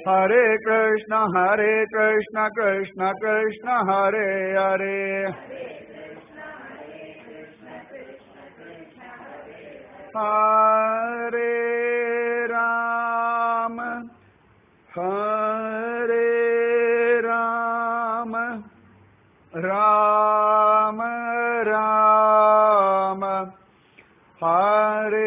Hare Krishna Krishna Krishna Hare Hare Hare Rama Hare Rama Rama Rama Hare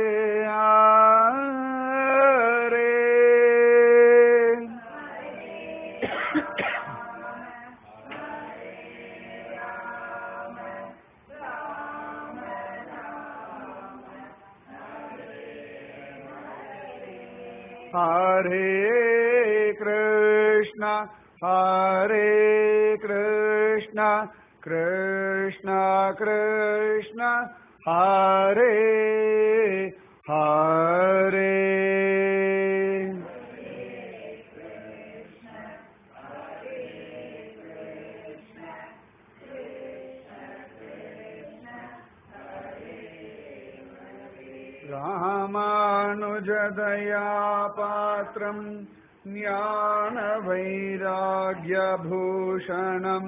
Hare Krishna Krishna Krishna Hare Hare Ramanujadaya Patram Jnana-vairagya-bhushanam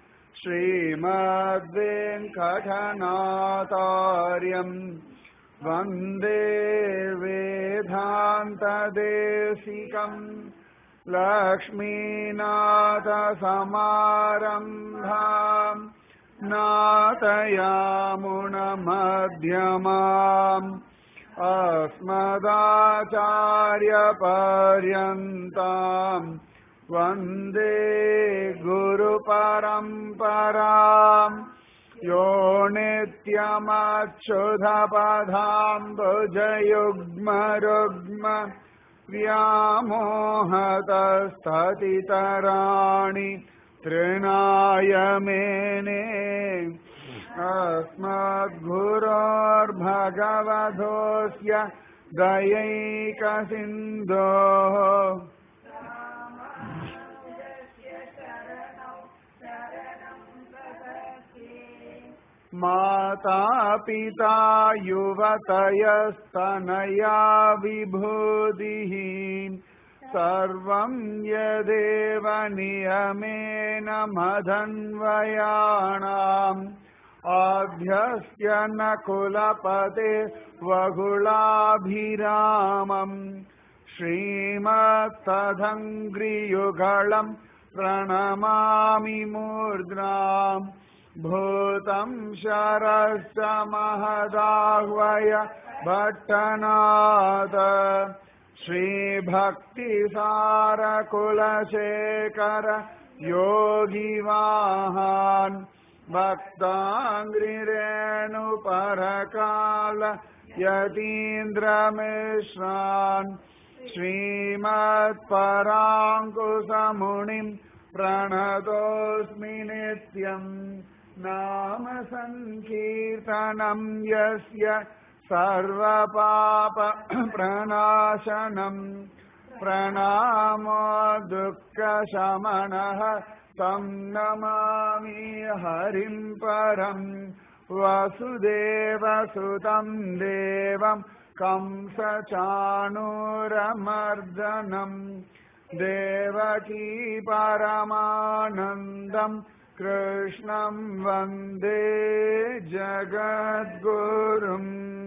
Srimad-venkatanathāryam Vande Vedanta-desikam Lakshminatha-samarambham Natayamuna-madhyamam Asmadacharya-paryantam Vande Guru-paramparam Yo nityamachyudapadham bhujayugma-rugma Vyamohatastathitarani Trinayamene Asmadgurur-bhagavadosya Dayayika-sindhoh Mata-pita yuvatayasthanaya vibhudihi Sarvam yadeva niyamena madhanvayanam Adhyasya nakulapate vagulabhiramam Srimad-tadangri-yugalam pranamami murdram Bhutam sharasya mahadahvaya bhattanata Shri Bhakti Sara Kulasekara Yogi Vahan Bhaktangri Renu Parakala Yatindra Mishran Srimad Parankusamunim Pranatosmi Nityam Nama Sankirtanam Yasya Sarva Papa Pranashanam Pranamo Dukkha Shamanaha Tam Namami Harim Param Vasudeva Sutam Devam Kamsa Chanuramardhanam Devaki Paramanandam Krishnam Vande Jagadgurum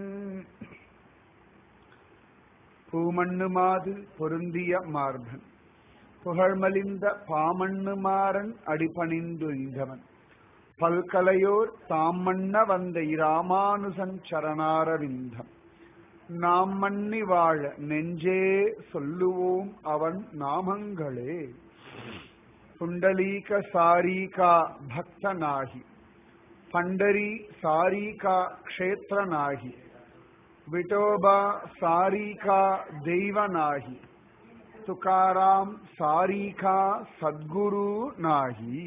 பூமண்ணு மாது பொருந்திய மார்பன் புகழ்மலிந்த பாமண்ணு மாறன் அடிபணிந்து இந்தவன் பல்கலையோர் தாமண்ண வந்த இராமானுசன் சரணாரவிந்தம் நாம் மன்னி வாழ நெஞ்சே சொல்லுவோம் அவன் நாமங்களே புண்டலீக சாரீகா பக்தனாகி பண்டரி சாரீகா க்ஷேத்ரனாகி विठोबा सारी का देव नाही तुकाराम सारी का सद्गुरु नाही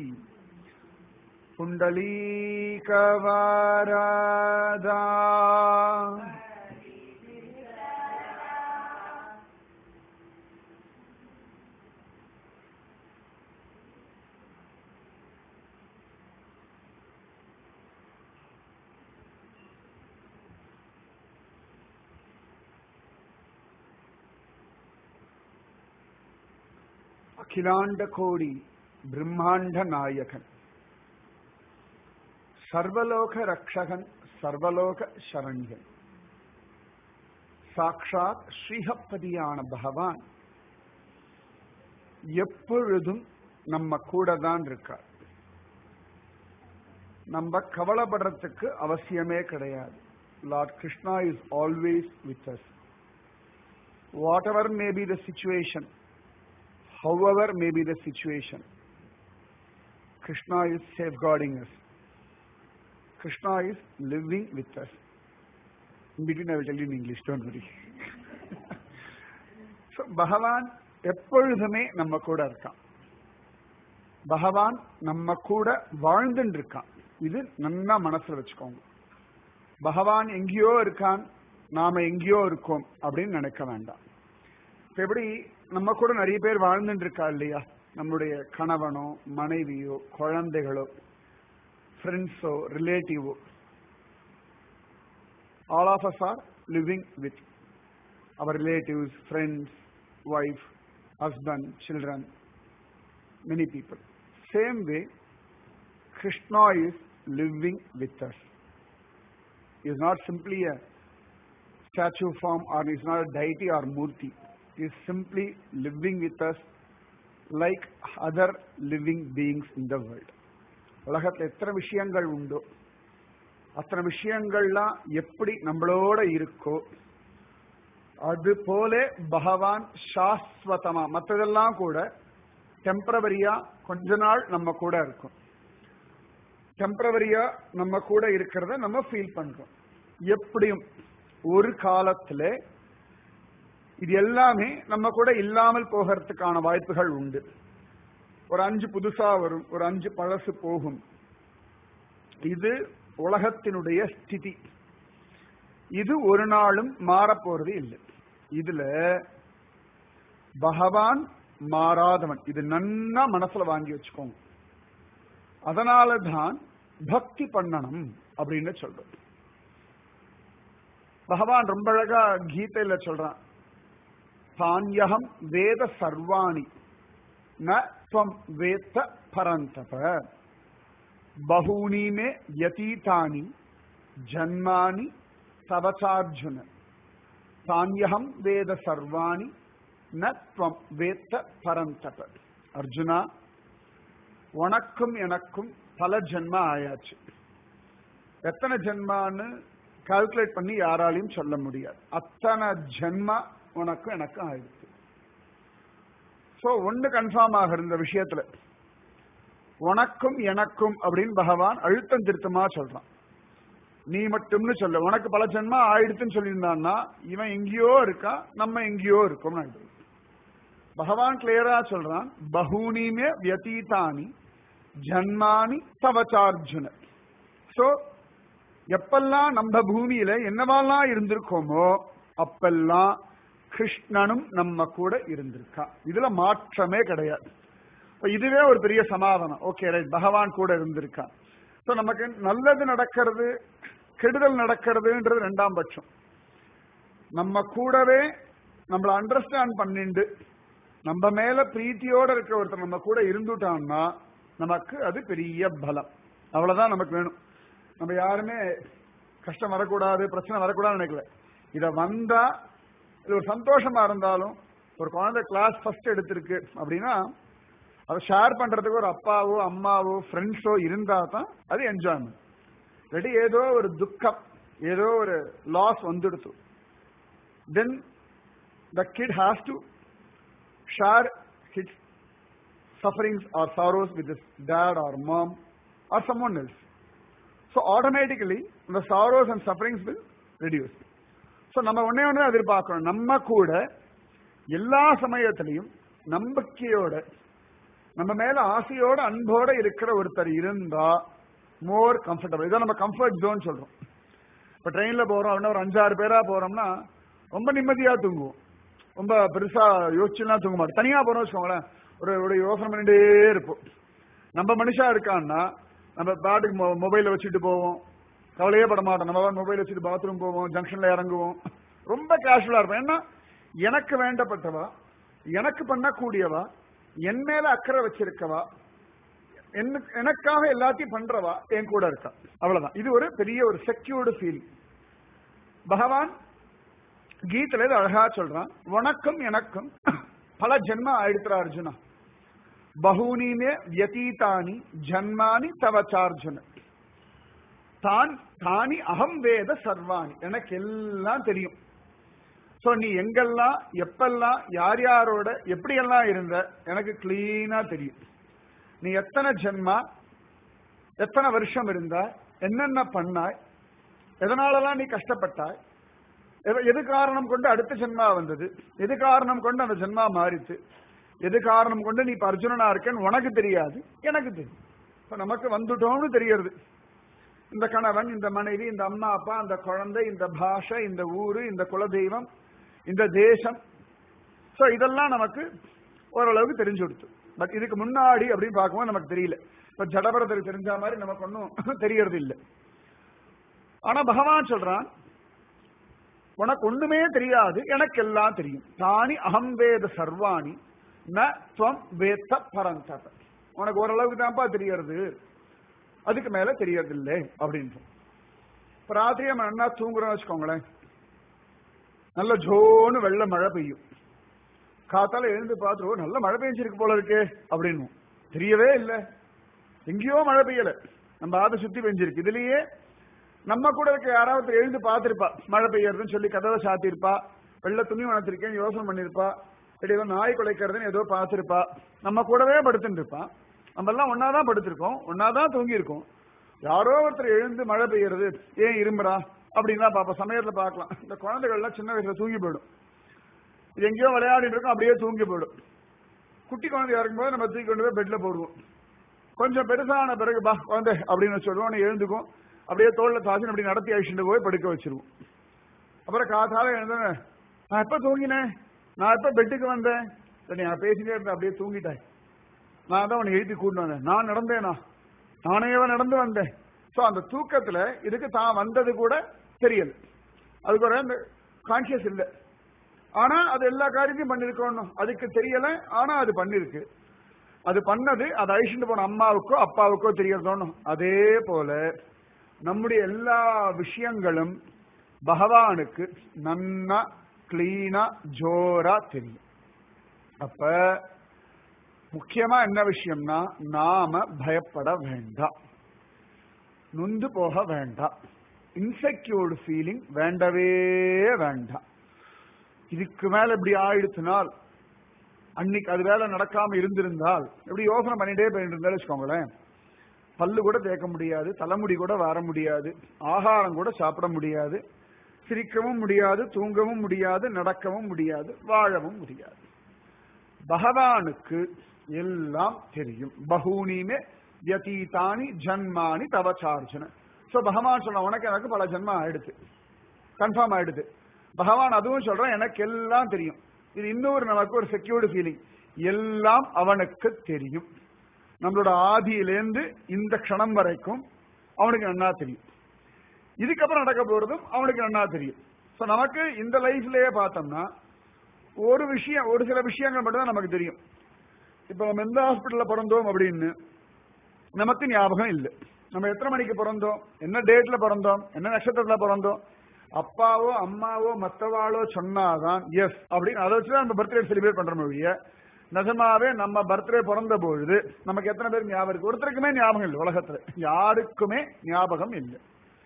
पुंडलीक वरदा அகிலாண்ட கோடி பிரம்மாண்ட நாயகன், சர்வலோக ரக்ஷகன், சர்வலோக சரண்யன், சாக்ஷாத் ஸ்ரீஹப்பதியான பகவான் எப்பொழுதும் நம்ம கூட தான் இருக்கார். நம்ம கவலைப்படுறதுக்கு அவசியமே கிடையாது. Lord Krishna is always with us. Whatever may be the situation, however may be the situation, Krishna is safeguarding us. Krishna is living with us. In between I will tell you in English, don't worry. So பகவான் எப்பொழுதுமே நம்ம கூட இருக்கான். பகவான் நம்ம கூட வாழ்ந்துட்டு இருக்கான். இது நல்லா மனசுல வச்சுக்கோங்க. பகவான் எங்கேயோ இருக்கான், நாம எங்கேயோ இருக்கோம் அப்படின்னு நினைக்க வேண்டாம். எப்படி நம்ம கூட நிறைய பேர் வாழ்ந்துட்டு இருக்கா இல்லையா? நம்மளுடைய கணவனோ மனைவியோ குழந்தைகளோ ஃப்ரெண்ட்ஸோ ரிலேட்டிவோ, all of us are living with our relatives, friends, wife, husband, children, many people. Same way, Krishna is living with us. He is not simply a statue form, or he is not a deity or murti. He is simply living with us like other living beings in the world. உலகத்தில் எத்தனை விஷயங்கள் உண்டோ அத்தனை விஷயங்கள்லாம் எப்படி நம்மளோட இருக்கோ அது போல பகவான் சாஸ்வதமா, மற்றதெல்லாம் கூட டெம்பரவரியா கொஞ்ச நாள் நம்ம கூட இருக்கும். டெம்பரவரியா நம்ம கூட இருக்கிறத நம்ம ஃபீல் பண்றோம். எப்படியும் ஒரு காலத்துல இது எல்லாமே நம்ம கூட இல்லாமல் போகிறதுக்கான வாய்ப்புகள் உண்டு. ஒரு 5 புதுசா வரும், ஒரு 5 பழசு போகும். இது உலகத்தினுடைய ஸ்திதி. இது ஒரு நாளும் மாறப்போறது இல்லை. இதுல பகவான் மாறாதவன். இது நன்னா மனசுல வாங்கி வச்சுக்கோங்க. அதனாலதான் பக்தி பண்ணணும் அப்படின்னு சொல்றோம். பகவான் ரொம்ப அழகா கீதையில சொல்றான், தான்யகம் வேத சர்வாணி ந த்வம் வேத்த பரந்தப பஹூனி மே யதீதானி ஜன்மானி தவசார்ஜுன தான்யகம் வேத சர்வாணி ந த்வம் வேத்த பரந்தப. அர்ஜுனா, உனக்கும் எனக்கும் பல ஜென்மா ஆயாச்சு. எத்தனை ஜென்மான்னு கால்குலேட் பண்ணி யாராலையும் சொல்ல முடியாது. அத்தனை ஜென்மா உனக்கும் எனக்கும் ஆயிடுச்சு. சோ ஒண்ணு கன்ஃபார்ம் ஆகிற இந்த விஷயத்துல, உனக்கும் எனக்கும் அப்படின்னு பகவான் அழுத்தம் திருத்தமா சொல்றான். நீ மட்டும்னு சொல்ல, உனக்கு பல ஜென்மா ஆயிடுச்சுன்னு சொல்லியிருந்தான்னா இவன் எங்கேயோ இருக்கா, நம்ம எங்கேயோ இருக்கோம்னு ஆயிடுது. பகவான் கிளியரா சொல்றான், பஹூனிமே வியதீதானி ஜன்மானி தவசார்ஜுன. சோ எப்பெல்லாம் நம்ம பூமியில என்னவெல்லாம் இருந்திருக்கோமோ அப்பெல்லாம் கிருஷ்ணனும் நம்ம கூட இருந்திருக்கா. இதுல மாற்றமே கிடையாது. இதுவே ஒரு பெரிய சமாதானம். ஓகே ரைட், பகவான் கூட இருந்திருக்கா. சோ நமக்கு நல்லது நடக்கிறது கெடுதல் நடக்கிறதுன்றது 2ஆம் பட்சம். நம்ம கூடவே நம்மள அண்டர்ஸ்டாண்ட் பண்ணிண்டு நம்ம மேல பிரீத்தியோட இருக்க ஒருத்தர் நம்ம கூட இருந்துட்டான்னா நமக்கு அது பெரிய பலம். அவ்வளவுதான் நமக்கு வேணும். நம்ம யாருமே கஷ்டம் வரக்கூடாது, பிரச்சனை வரக்கூடாதுன்னு நினைக்கல. இத வந்தா இது ஒரு சந்தோஷமா இருந்தாலும், ஒரு குழந்தை கிளாஸ் ஃபர்ஸ்ட் எடுத்திருக்கு அப்படின்னா அதை ஷேர் பண்றதுக்கு ஒரு அப்பாவோ அம்மாவோ ஃப்ரெண்ட்ஸோ இருந்தா தான் அது என்ஜாய்மெண்ட். இல்லாட்டி ஏதோ ஒரு துக்கம், ஏதோ ஒரு லாஸ் வந்துடுத்து, then the kid has to share his sufferings or sorrows with his dad or mom or someone else. So automatically the sorrows and sufferings will reduce. So நம்ம ஒண்ணே எதிர்பார்க்கணும், நம்ம கூட எல்லா சமயத்திலையும் நம்பிக்கையோட நம்ம மேல ஆசையோட அன்போட இருக்கிற ஒருத்தர் இருந்தா மோர் கம்ஃபர்டபிள். இதை நம்ம கம்ஃபர்ட் ஜோன் சொல்றோம். இப்ப ட்ரெயின்ல போறோம் அப்படின்னா ஒரு 5-6 பேரா போறோம்னா ரொம்ப நிம்மதியா தூங்குவோம், ரொம்ப பெருசா யோசிச்சுலாம் தூங்க மாட்டோம். தனியா போறோம் வச்சுக்கோங்களேன், ஒரு யோசனை பண்ணிட்டே இருப்போம். நம்ம மனுஷா இருக்கான்னா நம்ம பாட்டுக்கு மொபைல வச்சுட்டு போவோம், கவலையே பட மாட்டோம். நம்ம மொபைல் வச்சுட்டு பாத்ரூம் போவோம், ஜங்ஷன்ல இறங்குவோம், ரொம்ப கேஷுவலா இருப்போம். ஏன்னா எனக்கு வேண்டப்பட்டவா, எனக்கு பண்ணக்கூடியவா, என் மேல அக்கறை வச்சிருக்கவா, எனக்காக எல்லாத்தையும் பண்றவா என் கூட இருக்கா. அவ்வளவுதான். இது ஒரு பெரிய ஒரு செக்யூர்டு ஃபீலிங். பகவான் கீதையில இது அழகா சொல்றான். உனக்கும் எனக்கும் பல ஜென்ம ஆயிடுத்துறா அர்ஜுனா. பகூனிமே வியதீதானி ஜன்மானி தவச்சார்ஜுன தானி அகம் வேத சர்வாணி. எனக்கு எல்லாம் தெரியும். சோ நீ எங்கெல்லாம் எப்பெல்லாம் யார் யாரோட எப்படியெல்லாம் இருந்த எனக்கு கிளீனா தெரியும். நீ எத்தனை ஜென்மா எத்தனை வருஷம் இருந்தா, என்னென்ன பண்ணாய், எதனாலலாம் நீ கஷ்டப்பட்டாய், எது காரணம் கொண்டு அடுத்த ஜென்மா வந்தது, எது காரணம் கொண்டு அந்த ஜென்மா மாறிச்சு, எது காரணம் கொண்டு நீ இப்ப அர்ஜுனனா இருக்கேன்னு உனக்கு தெரியாது, எனக்கு தெரியும். இப்ப நமக்கு வந்துட்டோம்னு தெரியறது. இந்த கணவன், இந்த மனைவி, இந்த அம்மா அப்பா, இந்த குழந்தை, இந்த பாஷை, இந்த ஊரு, இந்த குலதெய்வம், இந்த தேசம், சோ இதெல்லாம் நமக்கு ஓரளவுக்கு தெரிஞ்சு கொடுத்து. பட் இதுக்கு முன்னாடி அப்படின்னு பார்க்கும்போது நமக்கு தெரியல. இப்ப ஜடபரதருக்கு தெரிஞ்ச மாதிரி நமக்கு ஒன்னும் தெரியறது இல்லை. ஆனா பகவான் சொல்றான், உனக்கு ஒண்ணுமே தெரியாது, எனக்கு எல்லாம் தெரியும். தானி அகம் வேத சர்வாணி ந துவம் வேத்த பரந்தப. உனக்கு ஓரளவுக்கு தான்ப்பா தெரியறது, அதுக்கு மேல தெரியறது இல்லை அப்படின்னு. இப்ப ராத்திரி நம்ம என்ன தூங்குறோம் வச்சுக்கோங்களேன், நல்ல ஜோன்னு வெள்ள மழை பெய்யும். காத்தால எழுந்து பார்த்துருவோம், நல்ல மழை பெஞ்சிருக்கு போல இருக்கு அப்படின்னு. தெரியவே இல்லை, எங்கேயோ மழை பெய்யல, நம்ம அதை சுத்தி பெஞ்சிருக்கு. இதுலயே நம்ம கூட இருக்க யாராவது எழுந்து பார்த்திருப்பா மழை பெய்யறதுன்னு சொல்லி, கதவை சாத்திருப்பா, வெள்ள துணி வளர்த்திருக்கேன் யோசனை பண்ணிருப்பா, ஏதோ நாய் குலைக்கிறதுன்னு ஏதோ பார்த்திருப்பா, நம்ம கூடவே படுத்துட்டு இருப்பான். நம்ம எல்லாம் ஒன்னாதான் படுத்திருக்கோம், ஒன்னாதான் தூங்கி இருக்கோம். யாரோ ஒருத்தர் எழுந்து மழை பெய்யறது, ஏன் இருமுறா அப்படின்னா பாப்பா. சமயத்துல பார்க்கலாம், இந்த குழந்தைகள் எல்லாம் சின்ன வயசுல தூங்கி போயிடும். இது எங்கேயோ விளையாடிட்டு இருக்கோம், அப்படியே தூங்கி போயிடும். குட்டி குழந்தையா இருக்கும்போது நம்ம தூக்கி கொண்டு போய் பெட்ல போடுவோம். கொஞ்சம் பெருசான பிறகு பா குழந்தை அப்படின்னு சொல்லுவோம், எழுந்துக்கும், அப்படியே தோல்ல தாசி அப்படி நடத்தி அழிச்சுட்டு போய் படுக்க வச்சிருவோம். அப்புறம் காத்தால எழுந்தேன், நான் எப்ப தூங்கினேன், நான் எப்ப பெட்டுக்கு வந்தேன், நான் பேசிட்டே இருந்தேன், அப்படியே தூங்கிட்டேன், நான் தான் உன்னை எழுதி கூட்டு வந்தேன், நான் நடந்தேனா, நானேவா நடந்து வந்தேன். சோ அந்த தூக்கத்துல இதுக்கு தான் வந்தது கூட தெரியல, அதுக்கு ஒரு கான்சியஸ் இல்லை. ஆனா அது எல்லா காரியத்தையும் பண்ணிருக்கணும், அதுக்கு தெரியல, ஆனா அது பண்ணிருக்கு. அது பண்ணது அதை அழிச்சுட்டு போன அம்மாவுக்கோ அப்பாவுக்கோ தெரியறதோன்னு. அதே போல நம்முடைய எல்லா விஷயங்களும் பகவானுக்கு நன்னா கிளீனா ஜோரா தெரியும். அப்ப முக்கியமா என்ன விஷயம்னா, நாம பயப்பட வேண்டாம், நொந்து போக வேண்டாம், இன்செக்யூர்டு ஃபீலிங் வேண்டவே வேண்டாம். இதுக்கு மேல இப்படி ஆயிடுச்சுனால், அன்னைக்கு அது வேலை நடக்காம இருந்திருந்தால், எப்படி யோசனை பண்ணிட்டே போயிட்டு இருந்தாலும் வச்சுக்கோங்களேன், பல்லு கூட தேய்க்க முடியாது, தலைமுடி கூட வர முடியாது, ஆகாரம் கூட சாப்பிட முடியாது, சிரிக்கவும் முடியாது, தூங்கவும் முடியாது, நடக்கவும் முடியாது, வாழவும் முடியாது. பகவானுக்கு எல்லாம் தெரியும். பகூனிமே வியதீதானி ஜன்மானி தவச்சார்ஜுன. சோ பகவான் சொல்ற, உனக்கு எனக்கு பல ஜென்மம் ஆயிடுது, கன்ஃபார்ம் ஆயிடுது. பகவான் அதுவும் சொல்றான், எனக்கு எல்லாம் தெரியும். இது இன்னொரு நமக்கு ஒரு செக்யூர்டு ஃபீலிங். எல்லாம் அவனுக்கு தெரியும். நம்மளோட ஆதியிலேருந்து இந்த க்ஷணம் வரைக்கும் அவனுக்கு நன்னா தெரியும். இதுக்கப்புறம் நடக்க போறதும் அவனுக்கு நன்னா தெரியும். சோ நமக்கு இந்த லைஃப்லயே பார்த்தோம்னா ஒரு சில விஷயங்கள் மட்டும்தான் நமக்கு தெரியும். இப்ப நம்ம எந்த ஹாஸ்பிட்டல்ல பிறந்தோம் அப்படின்னு நமக்கு ஞாபகம் இல்லை. நம்ம எத்தனை மணிக்கு பிறந்தோம், என்ன டேட்ல பிறந்தோம், என்ன நட்சத்திரத்துல பிறந்தோம், அப்பாவோ அம்மாவோ மற்றவாளோ சொன்னாதான் எஸ் அப்படின்னு அதை வச்சுதான் நம்ம பர்த்டே செலிப்ரேட் பண்ற மொழிய. நிஜமாவே நம்ம பர்த்டே பிறந்த பொழுது நமக்கு எத்தனை பேருக்கு ஞாபகம் இருக்கு? ஒருத்தருக்குமே ஞாபகம் இல்லை, உலகத்துல யாருக்குமே ஞாபகம் இல்லை.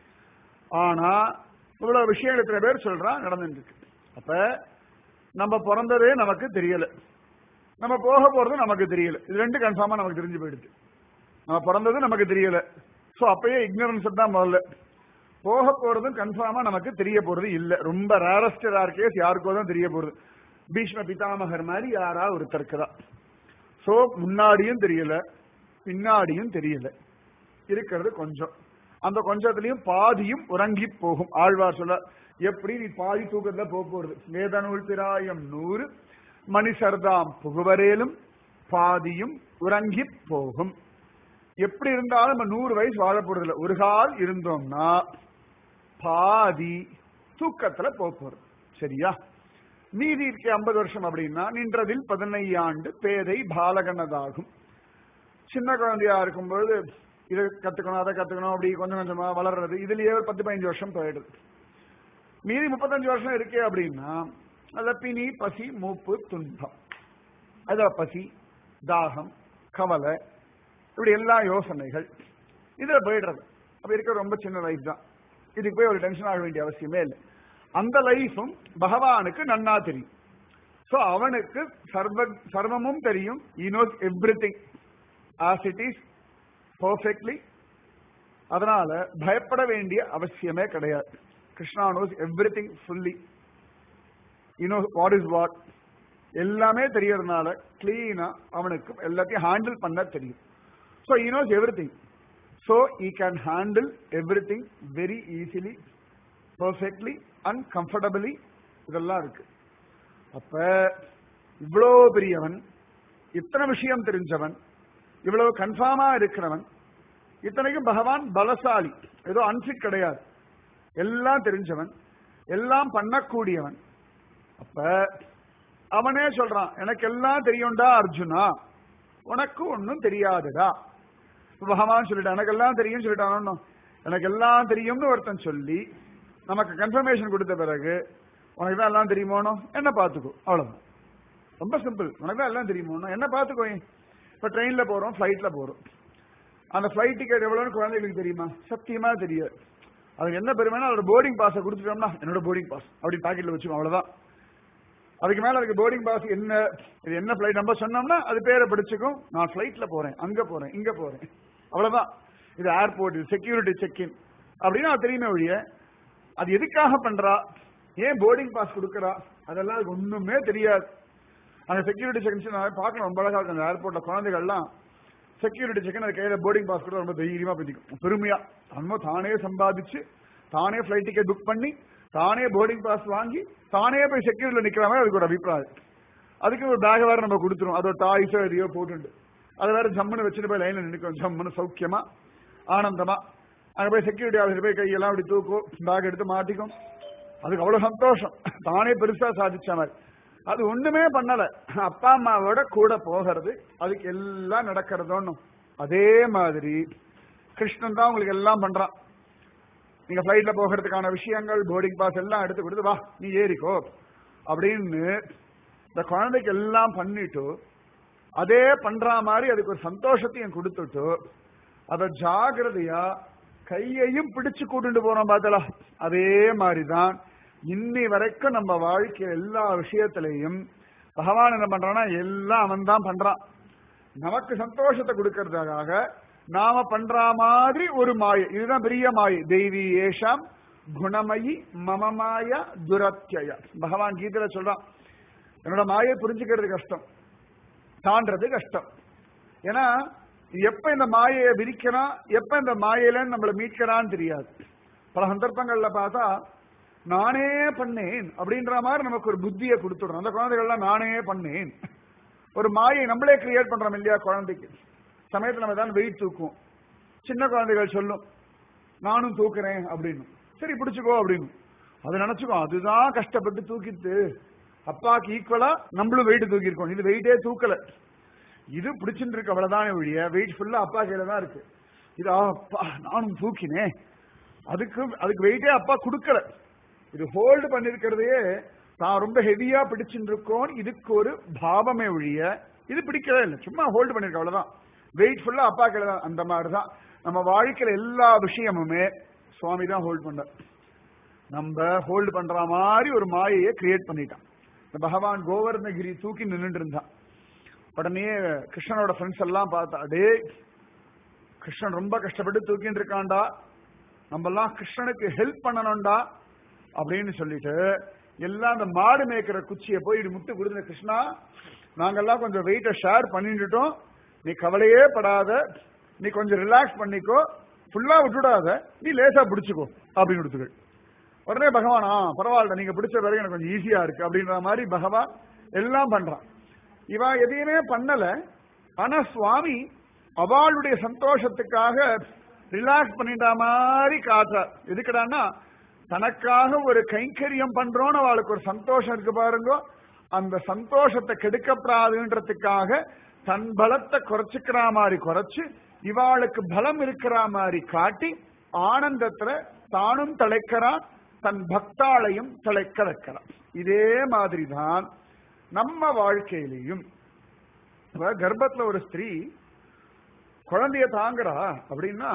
ஆனா இவ்வளவு விஷயம் எத்தனை பேர் சொல்றான் நடந்துட்டு இருக்கு. அப்ப நம்ம பிறந்ததே நமக்கு தெரியல, நம்ம போக போறது நமக்கு தெரியல. இது ரெண்டு கன்ஃபார்மா நமக்கு தெரிஞ்சு போயிடுது. நம்ம பிறந்தது நமக்கு தெரியல, சோ அப்பயே இக்னரன்ஸ் தான் முதல்ல. போக போறதும் கன்ஃபார்மா நமக்கு தெரிய போறது இல்ல. ரொம்ப ரேரஸ்ட் ரேர் கேஸ் யாருக்கோ தான் தெரிய போறது. பீஷ்ம பிதாமகர் மாதிரி யாரா ஒருத்தருக்கு தான். சோ முன்னாடியும் தெரியல, பின்னாடியும் தெரியல, இருக்கிறது கொஞ்சம். அந்த கொஞ்சத்திலையும் பாதியும் உறங்கி போகும். ஆழ்வார் சொல்ல, எப்படி நீ பாதி தூக்கத்துல போறது, வேதநூல் பிராயம் 100 மணிசர்தாம் புகுவரேலும் பாதியும் உறங்கி போகும். எப்படி இருந்தாலும் நம்ம 100 வயசு வாழ போறது இல்லை. ஒரு கால் இருந்தோம்னா பாதி தூக்கத்துல போறது. சரியா? மீதி இருக்க 50 வருஷம் அப்படின்னா நின்றதில் 15 ஆண்டு பேதை பாலகனதாகும். சின்ன குழந்தையா இருக்கும்போது இதை கத்துக்கணும் அதை கத்துக்கணும் அப்படி கொஞ்சம் கொஞ்சமா வளர்றது, இதுலயே ஒரு 10-15 வருஷம் போயிடுது. மீதி 35 வருஷம் இருக்கே அப்படின்னா அத பிணி பசி மூப்பு துன்பம், அத பசி தாகம் கவலை இப்படி எல்லா யோசனைகள் இதுல போயிடுறது. அப்ப இருக்க ரொம்ப சின்ன லைஃப் தான், இதுக்கு போய் ஒரு டென்ஷன் ஆக வேண்டிய அவசியமே இல்லை. அந்த லைஃபும் பகவானுக்கு நன்னா தெரியும். சோ அவனுக்கு சர்வமும் தெரியும். he knows everything as it is perfectly. அதனால பயப்பட வேண்டிய அவசியமே கிடையாது. Krishna knows everything fully. he knows what is what. எல்லாமே தெரியறதுனால கிளீனா அவனுக்கு எல்லாத்தையும் ஹேண்டில் பண்ண தெரியும். so he knows everything. so he can handle everything very easily, perfectly and comfortably. இதெல்லாம் இருக்கு. அப்ப இவ்வளோ பெரியவன், இத்தனை விஷயம் தெரிஞ்சவன், இவ்வளவு கன்ஃபார்மா இருக்கிறவன், இத்தனைக்கும் பகவான் பலசாலி, ஏதோ அன்பிட் கிடையாது, எல்லாம் தெரிஞ்சவன், எல்லாம் பண்ணக்கூடியவன். அப்ப அவனே சொல்றான், எனக்கு எல்லாம் தெரியும்டா அர்ஜுனா, உனக்கு ஒன்னும் தெரியாதுடா. பகவான் சொல்லிட்டான் எனக்கு எல்லாம் தெரியும் சொல்லிட்டான். எனக்கு எல்லாம் தெரியும்னு ஒருத்தன் சொல்லி நமக்கு கன்ஃபர்மேஷன் கொடுத்த பிறகு உனக்கு தான் எல்லாம் தெரியுமோனோ என்ன பாத்துக்கோ, அவ்வளவுதான். ரொம்ப சிம்பிள். உனக்கு தான் எல்லாம் தெரியுமோனோ என்ன பாத்துக்கோ. இப்ப ட்ரெயின்ல போறோம், பிளைட்ல போறோம். அந்த பிளைட் டிக்கெட் எவ்வளவுன்னு குழந்தைகளுக்கு தெரியுமா? சத்தியமா தெரியாது. அதுக்கு என்ன பெருமைனா அதோட போர்டிங் பாஸை கொடுத்துட்டோம்னா என்னோட போர்டிங் பாஸ் அப்படி பாக்கெட்ல வச்சுக்கோ, அவ்வளவுதான். அதுக்கு மேல அதுக்கு போர்டிங் பாஸ் என்ன, இது என்ன பிளைட் நம்பர் சொன்னோம்னா அது பேரை படிச்சுக்கும். நான் பிளைட்ல போறேன், அங்க போறேன், இங்க போறேன், அவ்வளவுதான். இது ஏர்போர்ட், இது செக்யூரிட்டி செக்இன் அப்படின்னு அது தெரியுமே ஒழிய அது எதுக்காக பண்றா, ஏன் போர்டிங் பாஸ் கொடுக்கறா, அதெல்லாம் அதுக்கு ஒண்ணுமே தெரியாது. அந்த செக்யூரிட்டி செக்ஷன் பார்க்கணும், ரொம்ப அழகா இருக்கு. அந்த ஏர்போர்ட்ல குழந்தைகள்லாம் செக்யூரிட்டி செக்ஷன் அது கையில போர்டிங் பாஸ் கூட ரொம்ப தைரியமா பிடிக்கும், பெருமையா. நம்ம தானே சம்பாதிச்சு தானே பிளைட் டிக்கெட் புக் பண்ணி தானே போர்டிங் பாஸ் வாங்கி தானே போய் செக்யூரிட்டில நிக்கிற மாதிரி அதுக்கு ஒரு அபிப்பிராயம். அதுக்கு ஒரு பேக் வேற நம்ம கொடுத்துரும், அதோட டாய்ஸோ எதையோ போட்டு அதை வேற ஜம்முன்னு வச்சுட்டு போய் லைன்ல நிற்கும், ஜம்முன்னு சௌக்கியமா ஆனந்தமா. அங்க போய் செக்யூரிட்டி ஆஃபீஸர் போய் கையெல்லாம் அப்படி தூக்கும், பேக் எடுத்து மாட்டிக்கும். அதுக்கு அவ்வளவு சந்தோஷம், தானே பெருசா சாதிச்ச மாதிரி. அது ஒண்ணுமே பண்ணல, அப்பா அம்மாவோட கூட போகிறது, அதுக்கு எல்லாம் நடக்கிறதோன்னு. அதே மாதிரி கிருஷ்ணன் தான் உங்களுக்கு எல்லாம் பண்றான். நீங்க பிளைட்ல போகிறதுக்கான விஷயங்கள், போர்டிங் பாஸ் எல்லாம் எடுத்து கொடுத்து வா நீ ஏறிக்கோ அப்படின்னு இந்த குழந்தைக்கு எல்லாம் பண்ணிட்டு அதே பண்ற மாதிரி அதுக்கு ஒரு சந்தோஷத்தையும் கொடுத்துட்டு அதை ஜாகிரதையா கையையும் பிடிச்சு கூட்டிட்டு போறோம் பார்த்தல. அதே மாதிரிதான் இன்னி வரைக்கும் நம்ம வாழ்க்கை எல்லா விஷயத்திலையும் பகவான் என்ன பண்றான்னா எல்லாம் அவன் தான் பண்றான். நமக்கு சந்தோஷத்தை கொடுக்கறதுக்காக நாம பண்ற மாதிரி ஒரு மாயை, இதுதான் பெரிய மாயை. தெய்வி ஏஷாம் குணமயி மமமாய துரத்யய. பகவான் கீதையில சொல்றான், என்னோட மாயை புரிஞ்சுக்கிறது கஷ்டம், தாண்டது கஷ்டம். ஏன்னா எப்ப இந்த மாயையை விரிக்கிறான், எப்ப இந்த மாயையில நம்மள மீட்கிறான்னு தெரியாது. பல சந்தர்ப்பங்கள்ல பார்த்தா நானே பண்ணேன் அப்படின்ற மாதிரி நமக்கு ஒரு புத்தியை கொடுத்துடுறோம். அந்த குழந்தைகள்லாம் நானே பண்ணேன், ஒரு மாயை நம்மளே கிரியேட் பண்றோம் இல்லையா. குழந்தைக்கு சமயத்துல நம்ம தான் வெயிட் தூக்குவோம், சின்ன குழந்தைகள் சொல்லும் நானும் தூக்குறேன் அப்படின்னு, சரி பிடிச்சுக்கோ அப்படின்னு. அது நினைச்சுக்கோ அதுதான் கஷ்டப்பட்டு தூக்கிட்டு அப்பாக்கு ஈக்குவலா நம்மளும் வெயிட் தூக்கி இருக்கோம். இது வெயிட்டே தூக்கல, இது பிடிச்சிட்டு இருக்கு அவ்வளவுதான் ஒழிய வெயிட் ஃபுல்லா அப்பா கையில தான் இருக்கு. இது அப்பா நானும் தூக்கினேன், அதுக்கு வெயிட்டே அப்பா கொடுக்கல. இது ஹோல்டு பண்ணிருக்கிறதையே தான் ரொம்ப ஹெவியா பிடிச்சிட்டு இருக்கோம், இதுக்கு ஒரு பாவமே ஒழிய இது பிடிக்கவே இல்லை, சும்மா ஹோல்டு பண்ணிருக்க அவ்வளவுதான். வெயிட் ஃபுல்லா அப்பா கையில தான். அந்த மாதிரிதான் நம்ம வாழ்க்கையில எல்லா விஷயமுமே சுவாமி தான் ஹோல்டு பண்ற. நம்ம ஹோல்டு பண்ற மாதிரி ஒரு மாயையை கிரியேட் பண்ணிட்டான். இந்த பகவான் கோவர்ணகிரி தூக்கி நின்றுட்டு இருந்தான். உடனே கிருஷ்ணனோட ஃப்ரெண்ட்ஸ் எல்லாம் பார்த்தா, டே கிருஷ்ணன் ரொம்ப கஷ்டப்பட்டு தூக்கிட்டு இருக்கான்டா, நம்ம எல்லாம் கிருஷ்ணனுக்கு ஹெல்ப் பண்ணணும்டா அப்படின்னு சொல்லிட்டு எல்லாம் அந்த மாடு மேய்க்கிற குச்சியை போய் முட்டு கொடுத்து, கிருஷ்ணா நாங்கெல்லாம் கொஞ்சம் வெயிட்ட ஷேர் பண்ணிட்டோம், நீ கவலையே படாத, நீ கொஞ்சம் ரிலாக்ஸ் பண்ணிக்கோ, ஃபுல்லா விட்டுடாத, நீ லேசா பிடிச்சுக்கோ அப்படின்னு கொடுத்துக்க. உடனே பகவானா பரவாயில்ல நீங்க பிடிச்ச பிறகு எனக்கு கொஞ்சம் ஈஸியா இருக்கு அப்படின்ற மாதிரி பகவான் எல்லாம் பண்றான். இவா எதையுமே பண்ணல, ஆனா சுவாமி அவளுடைய சந்தோஷத்துக்காக ரிலாக்ஸ் பண்ணிட்ட மாதிரி காட்டுறார். எதுக்குடான்னா தனக்காக ஒரு கைங்கரியம் பண்றோம்னு அவளுக்கு ஒரு சந்தோஷம் இருக்கு பாருங்க. அந்த சந்தோஷத்தை கெடுக்கப்படாதுன்றதுக்காக தன் பலத்தை குறைச்சுக்கிற மாதிரி குறைச்சு இவாளுக்கு பலம் இருக்கிற மாதிரி காட்டி ஆனந்தத்துல தானும் தலைக்கிறான், தன் பக்தாளையும் தலைக்க வைக்கிறான். இதே மாதிரிதான் நம்ம வாழ்க்கையிலையும். கர்ப்பத்துல ஒரு ஸ்திரீ குழந்தைய தாங்குறா அப்படின்னா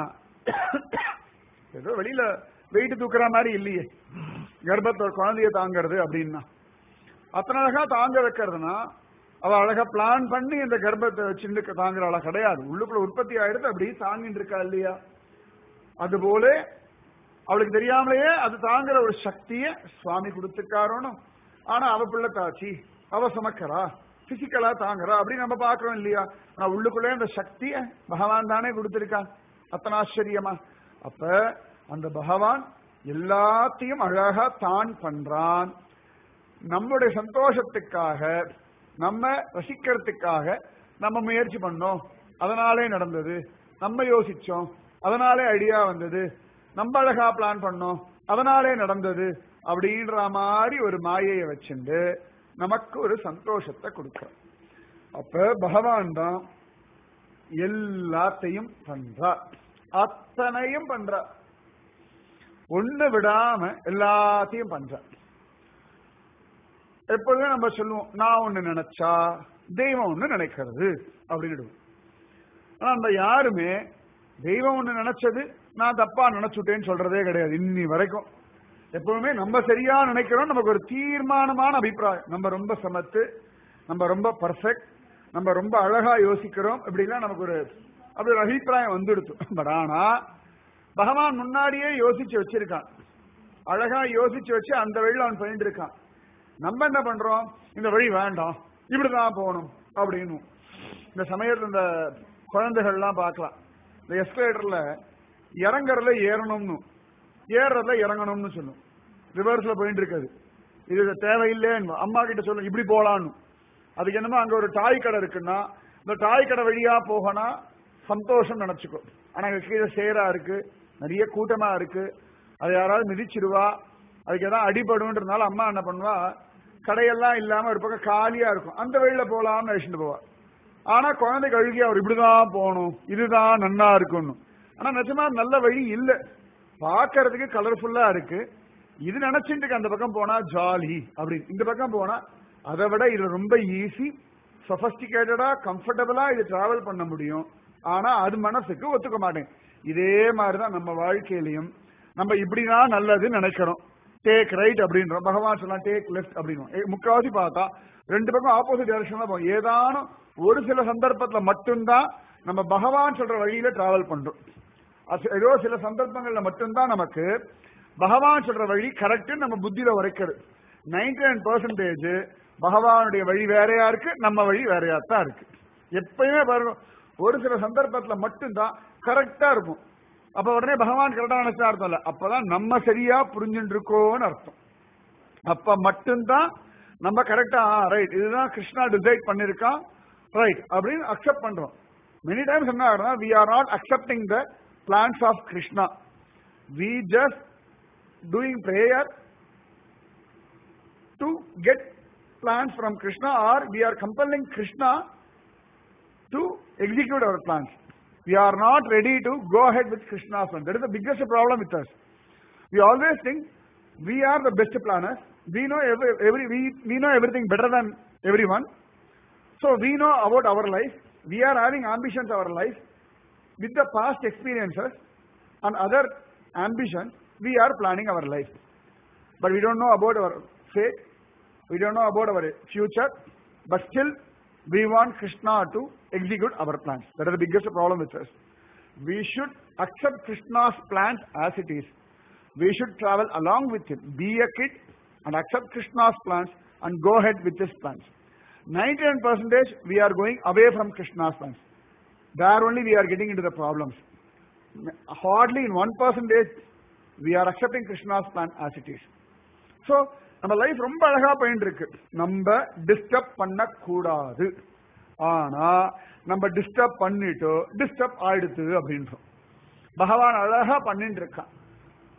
ஏதோ வெளியில வெயிட் தூக்குற மாதிரி இல்லையே. கர்ப்பத்துல ஒரு குழந்தைய தாங்கிறது அப்படின்னா அத்தனை அழகா தாங்க வைக்கிறதுனா அவ அழகா பிளான் பண்ணி இந்த கர்ப்பத்தை வச்சுட்டு தாங்குறாளா? கிடையாது. உள்ளுக்குள்ள உற்பத்தி ஆயிடுது, அப்படி தாங்கிட்டு இருக்கா இல்லையா? அதுபோல அவளுக்கு தெரியாமலேயே அது தாங்குற ஒரு சக்திய சுவாமி கொடுத்துருக்காரோன்னு. ஆனா அவ பிள்ளை தாச்சி, அவ சமக்கிறா, பிசிக்கலா தாங்குறா அப்படின்னு நம்ம பாக்குறோம் இல்லையா? ஆனா உள்ளுக்குள்ளே அந்த சக்திய பகவான் தானே கொடுத்திருக்கான். அத்தனை ஆச்சரியமா. அப்ப அந்த பகவான் எல்லாத்தையும் அழகா தான் பண்றான். நம்முடைய சந்தோஷத்துக்காக, நம்ம ரசிக்கிறதுக்காக நம்ம முயற்சி பண்ணோம், அதனாலே நடந்தது. நம்ம யோசிச்சோம், அதனாலே ஐடியா வந்தது. நம்ம அழகா பிளான் பண்ணோம், அதனாலே நடந்தது அப்படின்ற மாதிரி ஒரு மாயையை வச்சுண்டு நமக்கு ஒரு சந்தோஷத்தை கொடுக்கிறார். அப்ப பகவான் தான் எல்லாத்தையும் பண்றார், அத்தனையும் பண்றார், ஒண்ணு விடாம எல்லாத்தையும் பண்றார். எப்போதுமே நம்ம சொல்லுவோம், நான் ஒண்ணு நினைச்சா தெய்வம் ஒண்ணு நினைக்கிறது அப்படின்னு. ஆனா நம்ம யாருமே தெய்வம் ஒண்ணு நினைச்சது நான் தப்பா நினைச்சுட்டேன்னு சொல்றதே கிடையாது இன்னி வரைக்கும். எப்பவுமே நம்ம சரியா நினைக்கிறோம், நமக்கு ஒரு தீர்மானமான அபிப்பிராயம். நம்ம ரொம்ப சமத்து, நம்ம ரொம்ப பர்ஃபெக்ட், நம்ம ரொம்ப அழகா யோசிக்கிறோம், இப்படிலாம் நமக்கு ஒரு அப்படி ஒரு அபிப்பிராயம் வந்துடுச்சு. பட் ஆனா பகவான் முன்னாடியே யோசிச்சு வச்சிருக்கான், அழகா யோசிச்சு வச்சு அந்த வழியில் அவன் பண்ணிட்டு இருக்கான். நம்ம என்ன பண்றோம், இந்த வழி வேண்டாம், இப்படிதான் போகணும் அப்படின்னு. இந்த சமயத்துல இந்த குழந்தைகள்லாம் பார்க்கலாம், இந்த எஸ்கலேட்டர்ல இறங்குறதுல ஏறணும்னு, ஏறுறதுல இறங்கணும்னு சொல்லும். ரிவர்ஸ்ல போயிட்டு இருக்காது, இது தேவையில்லைன்னு அம்மா கிட்ட சொல்லும் இப்படி போலான்னு. அதுக்கு என்னமோ அங்க ஒரு டாய் கடை இருக்குன்னா இந்த டாய் கடை வழியா போகனா சந்தோஷம் நினைச்சுக்கோ. ஆனா அங்க கீழே சேரா இருக்கு, நிறைய கூட்டமா இருக்கு, அது யாராவது மிதிச்சிருவா, அதுக்கு ஏதாவது அடிபடுன்றதுனால அம்மா என்ன பண்ணுவா, கடையெல்லாம் இல்லாம ஒரு பக்கம் காலியா இருக்கும், அந்த வழியில போலாம்னு அழிச்சுட்டு போவா. ஆனா குழந்தைக்கு அழுகியா அவர் இப்படிதான் போகணும், இதுதான் நன்னா இருக்கும்னு. ஆனா நிஜமா நல்ல வழி இல்ல, பாக்கிறதுக்கு கலர்ஃபுல்லா இருக்கு, இது நினைச்சுட்டு அந்த பக்கம் போனா ஜாலி அப்படின்னு. இந்த பக்கம் போனா அதை விட இது ரொம்ப ஈஸி, சொபஸ்டிகேட்டடா, கம்ஃபர்டபுளா இது டிராவல் பண்ண முடியும். ஆனா அது மனசுக்கு ஒத்துக்க மாட்டேன். இதே மாதிரிதான் நம்ம வாழ்க்கையிலையும் நம்ம இப்படிதான் நல்லதுன்னு நினைக்கிறோம், டேக் ரைட் அப்படின்றோம். பகவான் சொன்னா டேக் லெஃப்ட் அப்படின்னு. முக்காவாசி பார்த்தா ரெண்டு பக்கம் ஆப்போசிட் டைரக்ஷன் தான் போகும். ஏதானும் ஒரு சில சந்தர்ப்பத்துல மட்டும்தான் நம்ம பகவான் சொல்ற வழியில டிராவல் பண்றோம். ஏதோ சில சந்தர்ப்பங்கள்ல மட்டும்தான் நமக்கு பகவான் சொல்ற வழி கரெக்ட் நம்ம புத்தியில உரைக்கிறது. 99% பகவானுடைய வழி வேறையா இருக்கு, நம்ம வழி வேறையா தான் இருக்கு. எப்பயுமே பாருங்க, ஒரு சில சந்தர்ப்பத்துல மட்டும்தான் கரெக்டா இருக்கும். அப்ப உடனே பகவான் கரெக்டா நினைச்சா அர்த்தம் இல்ல, அப்பதான் நம்ம சரியா புரிஞ்சுட்டு இருக்கோம்னு அர்த்தம். அப்ப மட்டும்தான் நம்ம கரெக்டா ரைட், இதுதான் கிருஷ்ணா டிசைட் பண்ணிருக்கான் ரைட் அப்படின்னு அக்செப்ட் பண்றோம். மெனி டைம்ஸ் என்ன ஆகுதுன்னா, we are not accepting the plans of Krishna, we just doing prayer to get plans from Krishna, or we are compelling Krishna to execute our plans. We are not ready to go ahead with Krishna's plan. That is the biggest problem with us. We always think we are the best planners. We know we know everything better than everyone. So we know about our life. We are having ambitions of our life with the past experiences and other ambitions. We are planning our life, but we don't know about our fate. We don't know about our future. But still, we want Krishna to execute our plans. That is the biggest problem with us. We should accept Krishna's plans as it is. We should travel along with him. Be a kid and accept Krishna's plans and go ahead with his plans. 99% we are going away from Krishna's plans. There only we are getting into the problems. Hardly in 1% we are accepting Krishna's plan as it is. So, நம்ம life ரொம்ப அழகா போயிட்டு இருக்கு. நம்ம disturb பண்ண கூடாது. ஆனா நம்ம டிஸ்டர்ப் பண்ணிட்டோ டிஸ்டர்ப் ஆயிடுது அப்படின்றோம். பகவான் அழகா பண்ணிட்டு இருக்கான்.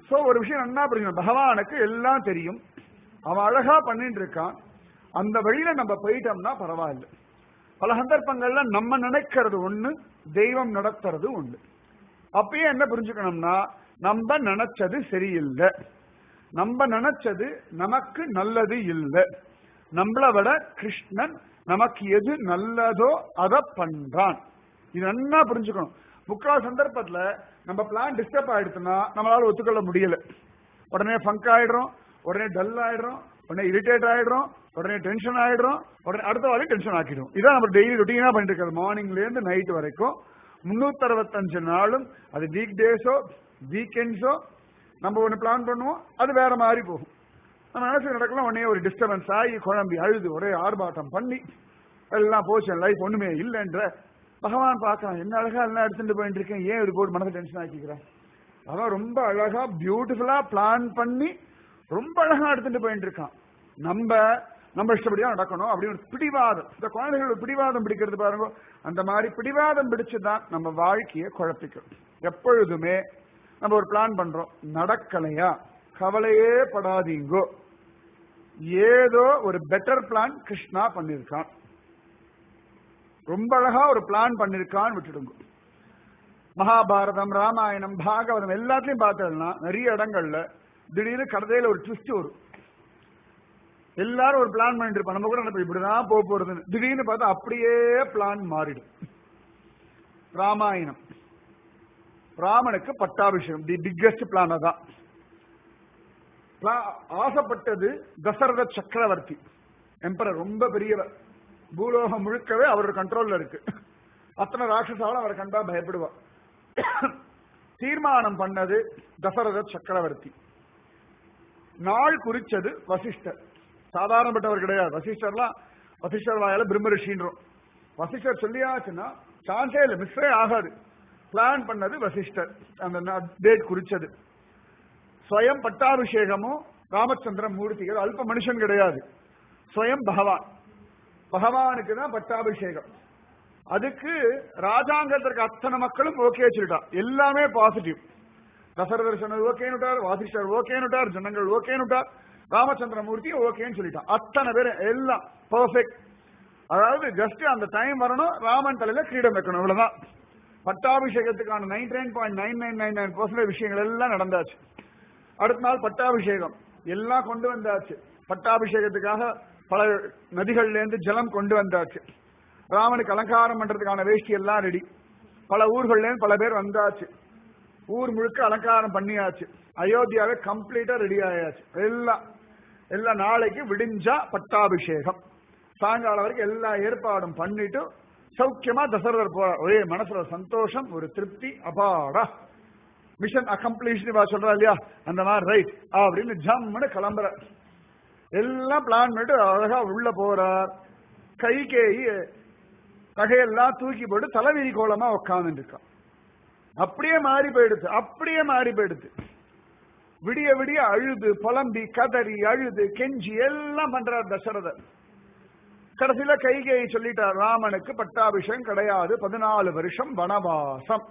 சோ ஒரு விஷயம் என்ன புரியும், பகவானுக்கு எல்லாம் தெரியும், அவன் அழகா பண்ணிட்டு இருக்கான். அந்த வழியில நம்ம போயிட்டோம்னா பரவாயில்ல. பல சந்தர்ப்பங்கள்ல நம்ம நினைக்கிறது ஒண்ணு, தெய்வம் நடத்துறது ஒண்ணு. அப்பயே என்ன புரிஞ்சுக்கணும்னா, நம்ம நினைச்சது சரியில்லை, நம்ம நினைச்சது நமக்கு நல்லது இல்லை. நம்மளை விட கிருஷ்ணன் நமக்கு எது நல்லதோ அதை பண்றான். இது நல்லா புரிஞ்சுக்கணும். முக்கால் சந்தர்ப்பத்துல நம்ம பிளான் டிஸ்டர்ப் ஆயிடுச்சுன்னா நம்மளால ஒத்துக்கொள்ள முடியல. உடனே ஃபங்க் ஆயிடுறோம், உடனே டல் ஆயிடுறோம், உடனே இரிட்டேட் ஆயிடுறோம், உடனே டென்ஷன் ஆயிடுறோம், உடனே அடுத்த வாரம் டென்ஷன் ஆக்கிடும். இதான் நம்ம டெய்லி ரொட்டீனா பண்ணிட்டு இருக்கிறது, மார்னிங்ல இருந்து நைட் வரைக்கும் 365 நாளும். அது வீக் டேஸோ வீக்கெண்ட்ஸோ நம்ம ஒண்ணு பிளான் பண்ணுவோம், அது வேற மாதிரி போகும். நம்ம நினைச்சு நடக்கலாம், உடனே ஒரு டிஸ்டர்பன்ஸ் ஆகி குழம்பி அழுது ஒரே ஆர்ப்பாட்டம் பண்ணி எல்லாம் போச்சு, லைஃப் ஒண்ணுமே இல்லைன்ற. பகவான் பார்க்கலாம், என்ன அழகா எல்லாம் எடுத்துட்டு போயிட்டு இருக்கேன், ஏன் இது போட்டு மனசை டென்ஷன் ஆக்கிக்கிறேன். அதான் ரொம்ப அழகா பியூட்டிஃபுல்லா பிளான் பண்ணி ரொம்ப அழகா எடுத்துட்டு போயிட்டு இருக்கான். நம்ம இஷ்டப்படியா நடக்கணும் அப்படின்னு பிடிவாதம், இந்த குழந்தைகளோட பிடிவாதம் பிடிக்கிறது பாருங்க, அந்த மாதிரி பிடிவாதம் பிடிச்சுதான் நம்ம வாழ்க்கையை குழப்பிக்கும். எப்பொழுதுமே நம்ம ஒரு பிளான் பண்றோம், நடக்கலையா கவலையே படாதீங்கோ, ஏதோ ஒரு பெட்டர் பிளான் கிருஷ்ணா பண்ணிருக்கான், ரொம்ப அழகா ஒரு பிளான் பண்ணிருக்கான்னு விட்டுடுங்க. மகாபாரதம், ராமாயணம், பாகவதம் எல்லாத்தையும் பார்த்தோம்னா நிறைய இடங்கள்ல திடீர்னு கடைசியில ஒரு ட்விஸ்ட் வரும். எல்லாரும் ஒரு பிளான் பண்ணிட்டு இருப்பாங்க, நம்ம கூட நினைப்போம் இப்படிதான் போக போறதுன்னு. திடீர்னு பார்த்தா அப்படியே பிளான் மாறிடும். ராமாயணம், ராமனுக்கு பட்டாபிஷேகம் தி பிக்கெஸ்ட் பிளான். அதான் ஆசைப்பட்டது தசரத சக்கரவர்த்தி எம்பரர், ரொம்ப பெரியவர், பூலோகம் முழுக்கவே அவரோட கண்ட்ரோல்ல இருக்கு. அத்தனை ராட்சசாலும் அவரை கண்டா பயப்படுவார். தீர்மானம் பண்ணது தசரத சக்கரவர்த்தி. நாள் குறிச்சது வசிஷ்டர், சாதாரணப்பட்டவர் கிடையாது. வசிஷ்டர் வாயால பிரம்ம ரிஷின்றோம். வசிஷ்டர் சொல்லியாச்சுன்னா சான்ஸே இல்லை, மிஸ்ஸே ஆகாது. பிளான் பண்ணது வசிஷ்டர், அந்த டேட் குறிச்சது. ஸ்வயம் பட்டாபிஷேகமும் ராமச்சந்திர மூர்த்திகள், அல்ப மனுஷன் கிடையாது, ஸ்வயம் பகவானுக்கு தான் பட்டாபிஷேகம். அதுக்கு ராஜாங்கத்திற்கு அத்தனை மக்களும் ஓகே சொல்லிட்டா, எல்லாமே பாசிட்டிவ். தசரதர் சொன்னது ஓகேனுட்டார், வாசிஷ்டர் ஓகேனுட்டார், ஜனங்கள் ஓகேனுட்டார், ராமச்சந்திர மூர்த்தி ஓகேன்னு சொல்லிட்டான். அத்தனை பேர் எல்லாம் பெர்ஃபெக்ட். அதாவது ஜஸ்ட் அந்த டைம் வரணும், ராமன் தலையில கிரீடம் வைக்கணும், இவ்வளவுதான். பட்டாபிஷேகத்துக்கான 99.9999% விஷயங்கள் எல்லாம் நடந்தாச்சு. அடுத்த நாள் பட்டாபிஷேகம் எல்லாம் கொண்டு வந்தாச்சு. பட்டாபிஷேகத்துக்காக பல நதிகள்ல இருந்து ஜலம் கொண்டு வந்தாச்சு. ராமனுக்கு அலங்காரம் பண்றதுக்கான வேஷ்டி எல்லாம் ரெடி. பல ஊர்கள்ல இருந்து பல பேர் வந்தாச்சு. ஊர் முழுக்க அலங்காரம் பண்ணியாச்சு. அயோத்தியாவே கம்ப்ளீட்டா ரெடி ஆயாச்சு. எல்லாம் நாளைக்கு விடிஞ்சா பட்டாபிஷேகம். சாயங்காலம் வரைக்கும் எல்லா ஏற்பாடும் பண்ணிட்டு சௌக்கியமா தசரதர் போறார். ஒரே மனசுல சந்தோஷம், ஒரு திருப்தி, அபாடா மிஷன் அக்கம்ப்ளீஷ் சொல்றா இல்லையா, அந்த மாதிரி ரைட் அப்படின்னு ஜம்முன்னு கிளம்புற. எல்லாம் பிளான் பண்ணிட்டு அழகா உள்ள போறார். கைகேயி நகையெல்லாம் தூக்கி போட்டு தலைவிரி கோலமா உட்கார்ந்து இருக்கான். அப்படியே மாறி போயிடுது. விடிய விடிய அழுது புலம்பி கதறி அழுது கெஞ்சி எல்லாம் பண்றார் தசரதர். கடைசியில கைகேயி சொல்லிட்டார், ராமனுக்கு பட்டாபிஷேகம் கிடையாது, 14 வருஷம் வனவாசம்.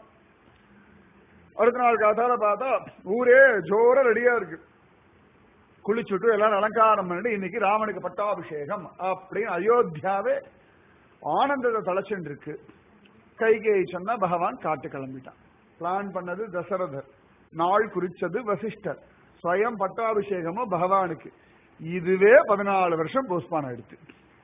அடுத்த நாள் காத்தால பார்த்தா ஊரே ஜோர ரெடியா இருக்கு. குளிச்சுட்டு எல்லாரும் அலங்காரம் பண்ணிட்டு இன்னைக்கு ராமனுக்கு பட்டாபிஷேகம் அப்படின்னு அயோத்தியாவே ஆனந்தத்தை தலைச்சுட்டு இருக்கு. கைகேயி சொன்னா பகவான் காட்டு கிளம்பிட்டான். பிளான் பண்ணது தசரதர், நாள் குறிச்சது வசிஷ்டர், ஸ்வயம் பட்டாபிஷேகமும் பகவானுக்கு. இதுவே 14 வருஷம் போஸ்ட்பான் ஆயிடுச்சு.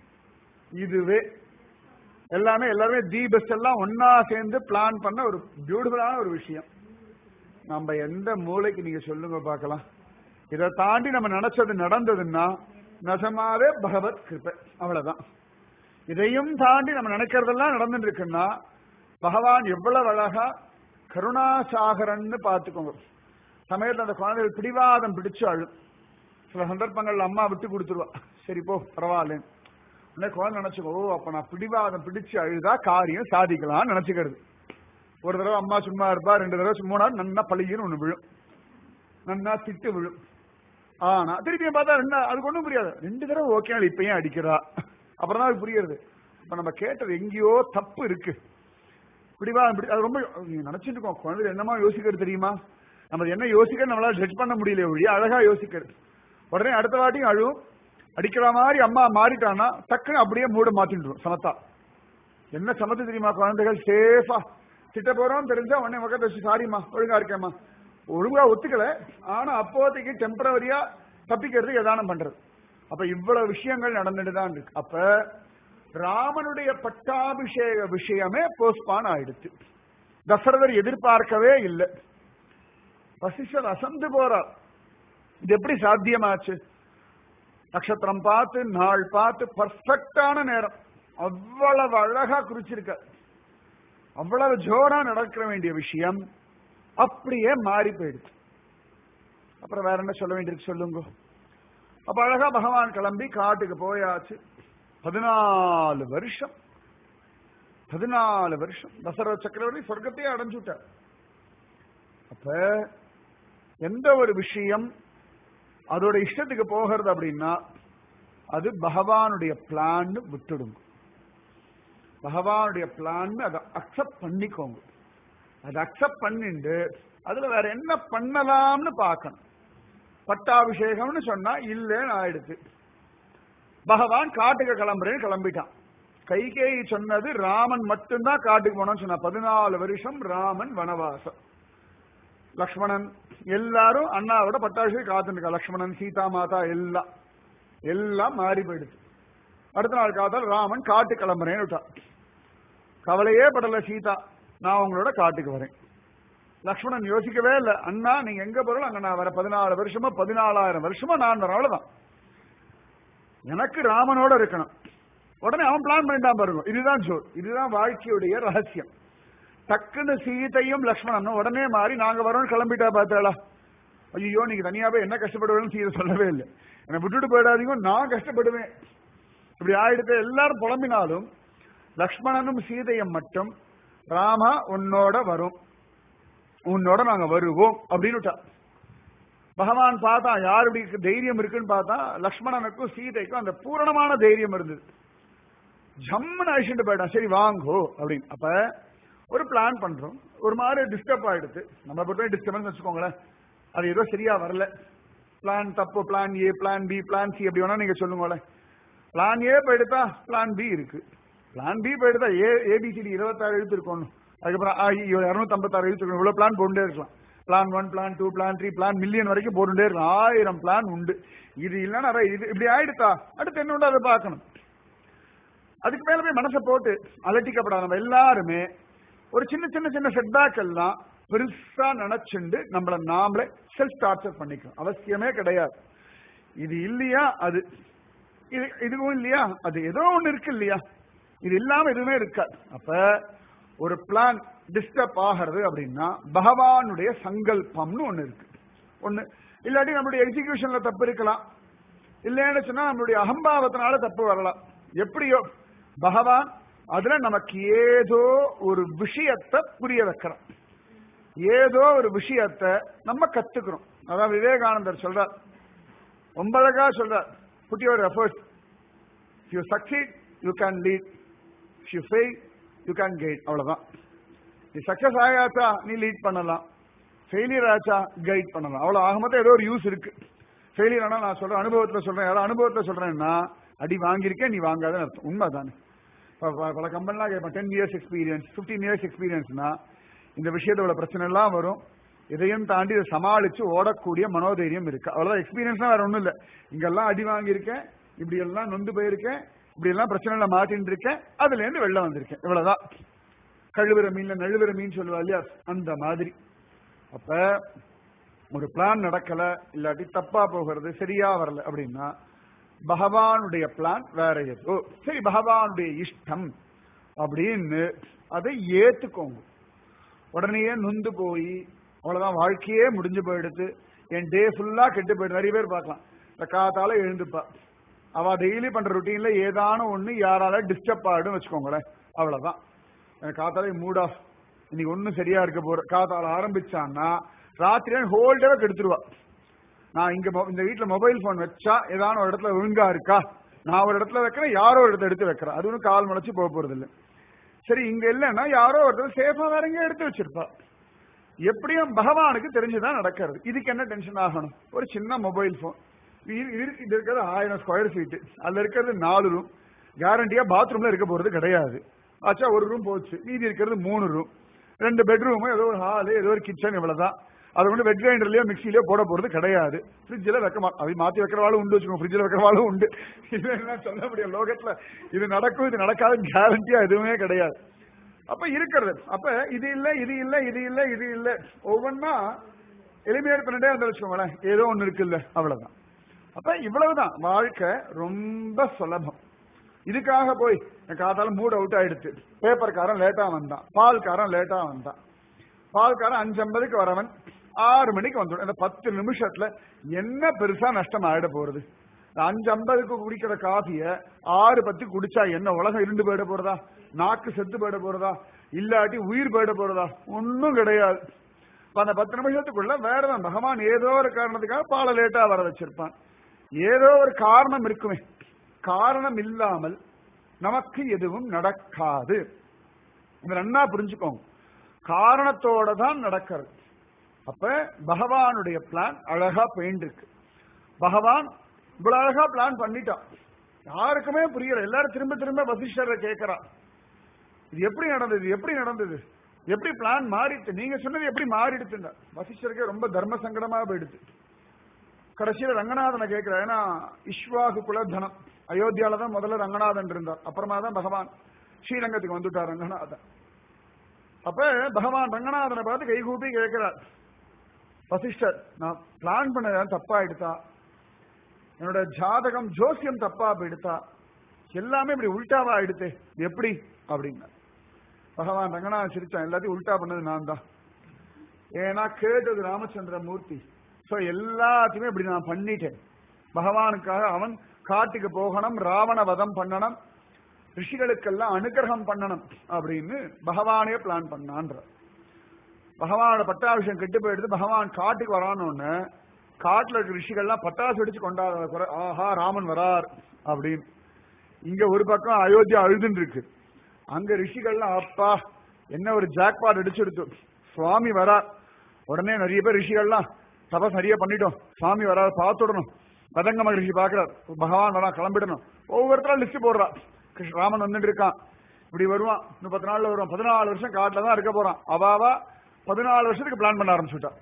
இதுவே எல்லாருமே தி பெஸ்ட் எல்லாம் ஒன்னா சேர்ந்து பிளான் பண்ண ஒரு பியூட்டிஃபுல்லான ஒரு விஷயம். நம்ம எந்த மூளைக்கு நீங்க சொல்லுங்க பார்க்கலாம். இதை தாண்டி நம்ம நினைச்சது நடந்ததுன்னா நிஜமாவே பகவத் கிருபை, அவ்வளவுதான். இதையும் தாண்டி நம்ம நினைக்கிறதெல்லாம் நடந்துட்டு இருக்குன்னா பகவான் எவ்வளவு அழகா கருணாசாகரன்னு பார்த்துக்கோங்க. சமயத்தில் அந்த குழந்தைகள் பிடிவாதம் பிடிச்சு அழும். சில சந்தர்ப்பங்கள்ல அம்மா விட்டு கொடுத்துருவா, சரி போ பரவாயில்ல. உடனே குழந்தை நினைச்சுக்கோ, அப்ப நான் பிடிவாதம் பிடிச்சு அழுதா காரியம் சாதிக்கலாம்னு நினைச்சுக்கிறது. ஒரு தடவை அம்மா சும்மா இருப்பா, 2 தடவை மூணாவது நன்னா பழியின்னு ஒண்ணு விழும், நன்னா திட்டு விழும். ஆனா திருப்பியும் பார்த்தா அதுக்கு ஒண்ணும் புரியாது. 2 தடவை ஓகே, இப்ப ஏன் அடிக்கிறா, அப்புறம் தான் அது புரியுது. இப்ப நம்ம கேட்டது எங்கேயோ தப்பு இருக்கு. பிடிவாதம் அது ரொம்ப நினைச்சிட்டு இருக்கோம். குழந்தை என்னமா யோசிக்கிறது தெரியுமா? நம்ம என்ன யோசிக்கிறது நம்மளால ஜட்ஜ் பண்ண முடியல ஒழிய அழகா யோசிக்கிறது. உடனே அடுத்த வாட்டியும் அழுவும். அடிக்கிற மாதிரி அம்மா மாறிட்டான்னா டக்குன்னு அப்படியே மூட மாத்திடுவோம் சமத்தா. என்ன சமத்து தெரியுமா, குழந்தைகள் சேஃபா திட்ட போறோம் தெரிஞ்சா உடனே பக்கத்து வச்சு சாரிம்மா ஒழுங்கா இருக்கேம்மா. ஒழுங்கா ஒத்துக்கல, ஆனா அப்போதைக்கு டெம்பரவரியா தப்பிக்கிறதுக்கு எதானம் பண்றது. அப்ப இவ்வளவு விஷயங்கள் நடந்துட்டு தான் இருக்கு. அப்ப ராமனுடைய பட்டாபிஷேக விஷயமே போஸ்ட்பான் ஆயிடுச்சு. தசரதர் எதிர்பார்க்கவே இல்லை. வசிஷ்டர் அசந்து போறார். இது எப்படி சாத்தியமாச்சு? நட்சத்திரம் பார்த்து நாள் பார்த்து பர்ஃபெக்டான நேரம் அவ்வளவு அழகா குறிச்சிருக்க. அவ்வளவு ஜோரா நடக்க வேண்டிய விஷயம் அப்படியே மாறி போயிடுச்சு. அப்புறம் வேற என்ன சொல்ல வேண்டியிருக்கு சொல்லுங்க. அப்ப அழகா பகவான் கிளம்பி காட்டுக்கு போயாச்சு. 14 வருஷம் தசரத சக்கரவர்த்தி சொர்க்கத்தையே அடைஞ்சுட்டார். அப்ப எந்த ஒரு விஷயம் அதோட இஷ்டத்துக்கு போகிறது அப்படின்னா அது பகவானுடைய பிளான் விட்டுடுங்க. பகவானுடைய பிளான் அதை அக்செப்ட் பண்ணிக்கோங்க. அதை அக்செப்ட் பண்ணிட்டு அதுல வேற என்ன பண்ணலாம்னு பார்க்கணும். பட்டாபிஷேகம்னு சொன்னா இல்லைன்னு ஆயிடுச்சு. பகவான் காட்டுக்கு கிளம்புறேன்னு கிளம்பிட்டான். கைகேயி சொன்னது ராமன் மட்டும்தான் காட்டுக்கு போனோம்னு சொன்னா. 14 வருஷம் ராமன் வனவாசம். லக்ஷ்மணன் எல்லாரும் அண்ணாவோட பட்டாபிஷேகம் காத்துருக்கா. லக்ஷ்மணன் சீதா மாதா எல்லாம் மாறி போயிடுச்சு. அடுத்த நாள் காத்தால் ராமன் காட்டு கிளம்புறேன்னு விட்டா. கவலையே படல சீதா, நான் உங்களோட காட்டுக்கு வரேன். லக்ஷ்மணன் யோசிக்கவே இல்லை. அண்ணா நீங்க எங்க போறோம் அங்க நான் வர. 14 வருஷமா 14,000 வருஷமா நான் வரேன், அவ்வளவுதான். எனக்கு ராமனோட இருக்கணும். உடனே அவன் பிளான் பண்ணிட்டான் பாருங்க. இதுதான் ஜோர், இதுதான் வாழ்க்கையுடைய ரகசியம். டக்குன்னு சீதையும் லக்ஷ்மணனும் உடனே மாறி நாங்க வரோம்னு கிளம்பிட்டா பார்த்தாளா. ஐயோ நீங்க தனியாவே என்ன கஷ்டப்படுவேன்னு சீதை சொல்லவே இல்லை. என்னை விட்டுட்டு போயிடாதீங்க, நான் கஷ்டப்படுவேன். இப்படி ஆயிடுத்து. எல்லாரும் புலம்பினாலும் லக்ஷ்மணனும் சீதையும் மட்டும் ராமா உன்னோட வரும், உன்னோட நாங்க வருவோம் அப்படின்னு. பகவான் பார்த்தா யாருடைய தைரியம் இருக்குன்னு பார்த்தா லக்ஷ்மணனுக்கும் சீதைக்கும் அந்த பூரணமான தைரியம் இருந்தது. ஜம்முன்னு அழிச்சுட்டு போயிட்டான். சரி வாங்கோ அப்படின்னு. அப்ப ஒரு பிளான் பண்றோம், ஒரு மாதிரி டிஸ்டர்ப் ஆயிடுது. நம்ம பொறுத்த டிஸ்டர்பன்ஸ் வச்சுக்கோங்களேன். அது ஏதோ சரியா வரல, பிளான் தப்பு, plan A plan B plan C எப்படி வேணா நீங்க சொல்லுங்களேன். பிளான் ஏ போயிடுதா, பிளான் பி இருக்கு. பிளான் பி போயிடுதா, ஏபிசிடி 26 எழுத்து இருக்கணும். அதுக்கப்புறம் 256 எழுத்து இருக்கணும். இவ்வளவு பிளான் போட்டுட்டே இருக்கலாம். Plan 1 plan 2 plan 3 plan million வரைக்கும் போட்டுட்டே இருக்கலாம். 1000 பிளான் உண்டு. இது இல்லைன்னா இது இப்படி ஆயிடுதா, அடுத்து என்ன உண்டு அதை பார்க்கணும். அதுக்கு மேல போய் மனசை போட்டு அலட்டிக்கப்படாது. நம்ம எல்லாருமே ஒரு சின்ன சின்ன சின்ன செட்பேக் எல்லாம் பெருசா நினைச்சுண்டு நம்மள நாமளே செல்ஃப் டார்ச்சர் பண்ணிக்கணும். அவசியமே கிடையாது. இது இல்லையா அது, இதுவும் இல்லையா அது, ஏதோ ஒண்ணு இருக்கு இல்லையா, இது இல்லாம எதுவுமே இருக்காது. அப்ப ஒரு பிளான் டிஸ்டர்ப் ஆகிறது அப்படின்னா பகவானுடைய சங்கல்பம்னு ஒண்ணு இருக்கு. ஒண்ணு இல்லாட்டி நம்மளுடைய எக்ஸிகியூஷன்ல தப்பு இருக்கலாம், இல்லைன்னு சொன்னா நம்மளுடைய அகம்பாவத்தினால தப்பு வரலாம். எப்படியோ பகவான் அதுல நமக்கு ஏதோ ஒரு விஷயத்தை புரிய வைக்கிறோம், ஏதோ ஒரு விஷயத்தை நம்ம கத்துக்கிறோம். அதான் விவேகானந்தர் சொல்றார், ரொம்ப அழகா சொல்றார், put your efforts. If you succeed, you can lead. If you fail, you can guide. அவ்வளவுதான். நீ சக்சஸ் ஆகாச்சா நீ லீட் பண்ணலாம், ஃபெயிலியர் ஆச்சா கைட் பண்ணலாம். அவ்வளவு ஆக மொத்தம் ஏதோ ஒரு யூஸ் இருக்கு. ஃபெயிலியர் ஆனா நான் சொல்றேன், அனுபவத்துல சொல்றேன். யாரும் அனுபவத்துல சொல்றேன்னா அடி வாங்கியிருக்கேன் நீ வாங்காதன்னு அர்த்தம். உண்மைதானே? பல கம்பெனிலாம் கேட்பேன் 10 years எக்ஸ்பீரியன்ஸ் 15 years எக்ஸ்பீரியன்ஸ்னா இந்த விஷயத்தோட பிரச்சனை எல்லாம் வரும். இதையும் தாண்டி இதை சமாளிச்சு ஓடக்கூடிய மனோதைரியம் இருக்கு. அவ்வளவுதான். எக்ஸ்பீரியன்ஸ்லாம் வேற ஒண்ணும் இல்லை. இங்கெல்லாம் அடி வாங்கியிருக்கேன், இப்படி எல்லாம் நொந்து போயிருக்கேன், இப்படி எல்லாம் பிரச்சனைல மாட்டின்னு இருக்கேன், அதுல இருந்து வெளில வந்திருக்கேன், இவ்வளவுதான். கழுவுற மீன்ல நழுவுற மீன் சொல்லுவா இல்லையா, அந்த மாதிரி. அப்ப ஒரு பிளான் நடக்கல, இல்லாட்டி தப்பா போகிறது, சரியா வரல அப்படின்னா பகவானுடைய பிளான் வேற ஏதோ. சரி பகவானுடைய இஷ்டம் அப்படின்னு அதை ஏத்துக்கோங்க. உடனே நொந்து போய் அவ்வளவுதான் வாழ்க்கையே முடிஞ்சு போயிடுது, என் டே ஃபுல்லா கெட்டு போயிடு. நிறைய பேர் பார்க்கலாம், இந்த காத்தால எழுந்துப்பா, அவ டெய்லி பண்ற ருட்டீன்ல ஏதான ஒண்ணு யாரால டிஸ்டர்ப் ஆயிடும் வச்சுக்கோங்களேன், அவ்வளவுதான். காத்தால மூட் ஆஃப், இன்னைக்கு ஒன்னும் சரியா இருக்க போற. காத்தால ஆரம்பிச்சான்னா ராத்திரி ஹோல் டேவை கெடுத்துருவா. நான் இங்க இந்த வீட்டுல மொபைல் போன் வச்சா ஏதான ஒரு இடத்துல ஒழுங்கா இருக்கா, நான் ஒரு இடத்துல வைக்கிறேன், யாரோ ஒரு இடத்த எடுத்து வைக்கிறேன், அது ஒன்றும் கால் முளைச்சு போக போறது இல்லை. சரி இங்க இல்லைன்னா யாரோ ஒரு இடத்துல சேஃபா வேற எங்க எடுத்து வச்சிருப்பா. எப்படியும் பகவானுக்கு தெரிஞ்சுதான் நடக்கிறது. இதுக்கு என்ன டென்ஷன் ஆகணும்? ஒரு சின்ன மொபைல் போன், இது இருக்கிறது 1000 ஸ்கொயர் ஃபீட், அதுல இருக்கிறது 4 ரூம், கேரண்டியா பாத்ரூம்ல இருக்க போறது கிடையாது. ஆச்சா, ஒரு ரூம் போச்சு, மீதி இருக்கிறது 3 ரூம், 2 பெட்ரூம், ஏதோ ஒரு ஹாலு, ஏதோ ஒரு கிச்சன், இவ்வளவுதான். அது வந்து வெட் கிரைண்டர்லயோ மிக்சிலயோ போட போறது கிடையாது. ஃப்ரிட்ஜில் வைக்க அதை மாத்தி வைக்கிறவாளும் உண்டு வச்சுக்கோங்க, ஃப்ரிட்ஜில் வைக்கிறவாளும் உண்டு. இது என்ன சொல்ல முடியும்? லோகத்துல இது நடக்கும் இது நடக்காது கேரண்டியா எதுவுமே கிடையாது. அப்ப இருக்கிறது, அப்ப இது இல்ல இது இல்ல இது இல்ல இது இல்ல, ஒவ்வொன்னா எலிமினேட் பண்ணிட்டே வந்து வச்சுக்கோங்களேன், ஏதோ ஒண்ணு இருக்குல்ல, அவ்வளவுதான். அப்ப இவ்வளவுதான் வாழ்க்கை, ரொம்ப சுலபம். இதுக்காக போய் காத்தாலும் மூட் அவுட் ஆயிடுச்சு, பேப்பர்காரன் லேட்டா வந்தான், பால்காரன் லேட்டா வந்தான், பால்காரன் 5:50க்கு வரவன் 6 மணிக்கு வந்துடும். இந்த 10 நிமிஷத்துல என்ன பெருசா நஷ்டம் ஆயிட போறது? 5:50க்கு குடிக்கிற காஃபிய 6:10 குடிச்சா என்ன உலகம் இருண்டு போயிட போறதா? நாக்கு செத்து போயிட போறதா? இல்லாட்டி உயிர் போயிட போறதா? ஒன்னும் கிடையாது. அந்த 10 நிமிஷத்துக்குள்ள வேறதான் பகவான் ஏதோ ஒரு காரணத்துக்காக பாலை லேட்டா வர வச்சிருப்பான். ஏதோ ஒரு காரணம் இருக்குமே. காரணம் இல்லாமல் நமக்கு எதுவும் நடக்காது. இதை நன்னா புரிஞ்சுக்கோங்க. காரணத்தோட தான் நடக்கிறது. அப்ப பகவானுடைய பிளான் அழகா போயிட்டு இருக்கு. பகவான் இவ்வளவு அழகா பிளான் பண்ணிட்டான், யாருக்குமே புரியல. எல்லாரும் திரும்ப திரும்ப வசிஷ்டரை கேட்கிறான், இது எப்படி நடந்தது, எப்படி நடந்தது, எப்படி பிளான் மாறிட்டு, நீங்க சொன்னது எப்படி மாறிடுச்சுங்க. வசிஷ்டருக்கே ரொம்ப தர்ம சங்கடமா போயிடுச்சு. கடைசியில ரங்கநாதனை கேட்கிற, ஏன்னா இஷ்வாகு குலதனம், அயோத்தியால தான் முதல்ல ரங்கநாதன் இருந்தார், அப்புறமா தான் பகவான் ஸ்ரீரங்கத்துக்கு வந்துட்டார் ரங்கநாதன். அப்ப பகவான் ரங்கநாதனை பார்த்து கைகூப்பி கேட்கிறார், வசிஷ்டர் நான் பிளான் பண்ணதான் தப்பா எடுத்தா, என்னோட ஜாதகம் ஜோசியம் தப்பா போயிடுத்தா, எல்லாமே இப்படி உல்டாவா எடுத்து எப்படி அப்படின்னா பகவான் ரங்கநாதன் சிரிச்சான், எல்லாத்தையும் உல்டா பண்ணது நான் தான். ஏன்னா கேட்டது ராமச்சந்திர மூர்த்தி, சோ எல்லாத்தையுமே இப்படி நான் பண்ணிட்டேன். பகவானுக்காக அவன் காட்டுக்கு போகணும், ராவண வதம் பண்ணணும், ரிஷிகளுக்கெல்லாம் அனுகிரகம் பண்ணணும் அப்படின்னு பகவானே பிளான் பண்ணான்ற. பகவானோட பட்டாபிஷேகம் கெட்டு போயிடுது. பகவான் காட்டுக்கு வரானோன்னு காட்டுல இருக்க ரிஷிகள்லாம் பட்டாசு வெடிச்சு கொண்டாடுற, ஆஹா ராமன் வரார் அப்படின்னு. இங்க ஒரு பக்கம் அயோத்தியா அழுதுன்னு இருக்கு, அங்க ரிஷிகள்லாம் அப்பா என்ன ஒரு ஜாக்பாட் அடிச்சுடுத்து, சுவாமி வரார். உடனே நிறைய பேர் ரிஷிகள்லாம் தபஸ் நிறைய பண்ணிட்டோம், சுவாமி வராது பார்த்துடணும். பதங்க மகிழ்ச்சி பாக்குறார், பகவான் வரா கிளம்பிடணும். ஒவ்வொருத்தரும் லிஸ்ட் போடுறா, ராமன் வந்துட்டு இருக்கான், இப்படி வருவான், 30 நாள்ல வருவான், 14 வருஷம் காட்டுல தான் இருக்க போறான். அவாவா 14 வருஷத்துக்கு பிளான் பண்ண ஆரம்பிச்சுட்டா.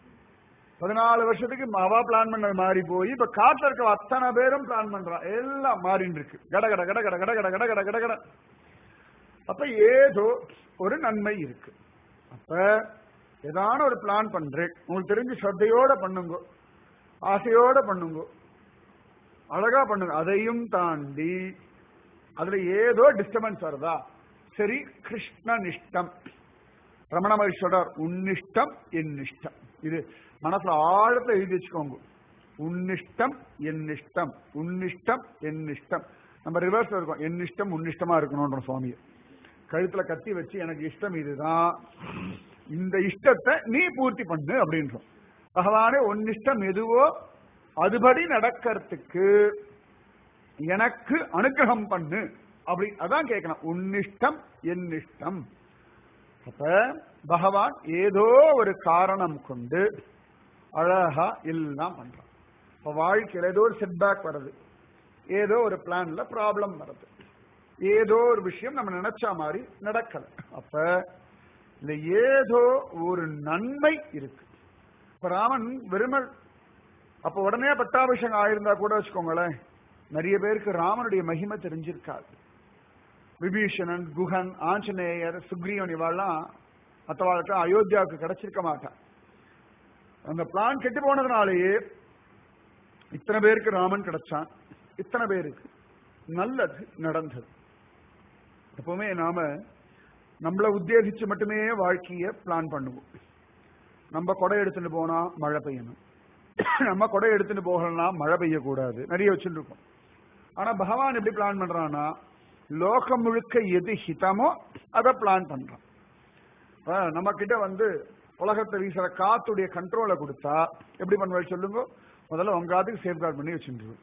14 வருஷத்துக்கு அவா பிளான் பண்ணது மாறி போய் இப்ப காட்டுல இருக்க அத்தனை பேரும் பிளான் பண்றான், எல்லாம் மாறின்னு இருக்கு. கட கட கட கட கட கட கட கட கட கட. அப்ப ஏதோ ஒரு நன்மை இருக்கு. அப்ப ஏதான ஒரு பிளான் பண்றேன், உங்களுக்கு தெரிஞ்சு ஸ்ரத்தையோட பண்ணுங்க, ஆசையோட பண்ணுங்க, அழகா பண்ணுங்க. அதையும் தாண்டி அதுல ஏதோ டிஸ்டர்பன்ஸ் வருதா, சரி கிருஷ்ண நிஷ்டம். ரமண மகரிஷி சொல்றார், உன்னிஷ்டம் என் இஷ்டம். இது மனசுல ஆழத்துல எழுதி வச்சுக்கோங்க. உன்னிஷ்டம் என் இஷ்டம், உன்னிஷ்டம் என் இஷ்டம். நம்ம ரிவர்ஸ்ல இருக்கோம், என் இஷ்டம் உன்னிஷ்டமா இருக்கணும்ன்ற சுவாமியை கழுத்துல கத்தி வச்சு, எனக்கு இஷ்டம் இதுதான், இந்த இஷ்டத்தை நீ பூர்த்தி பண்ணு அப்படின்றோம். பகவானே உன்னிஷ்டம் எதுவோ அதுபடி நடக்கிறதுக்கு எனக்கு அனுகிரகம் பண்ணு அப்படி அதான் கேட்கணும். உன்னிஷ்டம் என் இஷ்டம். அப்ப பகவான் ஏதோ ஒரு காரணம் கொண்டு அழகா எல்லாம் பண்றான். இப்ப வாழ்க்கையில ஏதோ ஒரு செட்பேக் வருது, ஏதோ ஒரு பிளான்ல ப்ராப்ளம் வருது, ஏதோ ஒரு விஷயம் நம்ம நினைச்ச மாதிரி நடக்கல. அப்ப இல்ல ஏதோ ஒரு நன்மை இருக்கு. இப்ப ராமன் வெறுமல் அப்ப உடனே பட்டாபிஷேகம் ஆயிருந்தா கூட வச்சுக்கோங்களேன், நிறைய பேருக்கு ராமனுடைய மகிமை தெரிஞ்சிருக்காது. விபீஷணன், குஹன், ஆஞ்சநேயர், சுக்ரீவன் இவாள்லாம் மற்றவாளுக்கு அயோத்தியாவுக்கு கிடைச்சிருக்க மாட்டான். அந்த பிளான் கெட்டு போனதுனாலேயே இத்தனை பேருக்கு ராமன் கிடைச்சான், இத்தனை பேருக்கு நல்லது நடந்தது. எப்பவுமே நாம நம்மளை உத்தேசிச்சு மட்டுமே வாழ்க்கைய பிளான் பண்ணுவோம். நம்ம கொடை எடுத்துட்டு போனா மழை பெய்யணும், நம்ம கொடை எடுத்துட்டு போகலன்னா மழை பெய்யக்கூடாது, நிறைய வச்சுட்டு இருக்கோம். ஆனா பகவான் எப்படி பிளான் பண்றான்னா, லோகம் முழுக்க எது ஹிதமோ அதை பிளான் பண்றான். நம்ம கிட்ட உலகத்தை வீசுற காத்துடைய கண்ட்ரோலை கொடுத்தா எப்படி பண்ணுவாரு சொல்லுங்க? முதல்ல உங்க காத்துக்கு சேஃப்கார்ட் பண்ணி வச்சுருவோம்.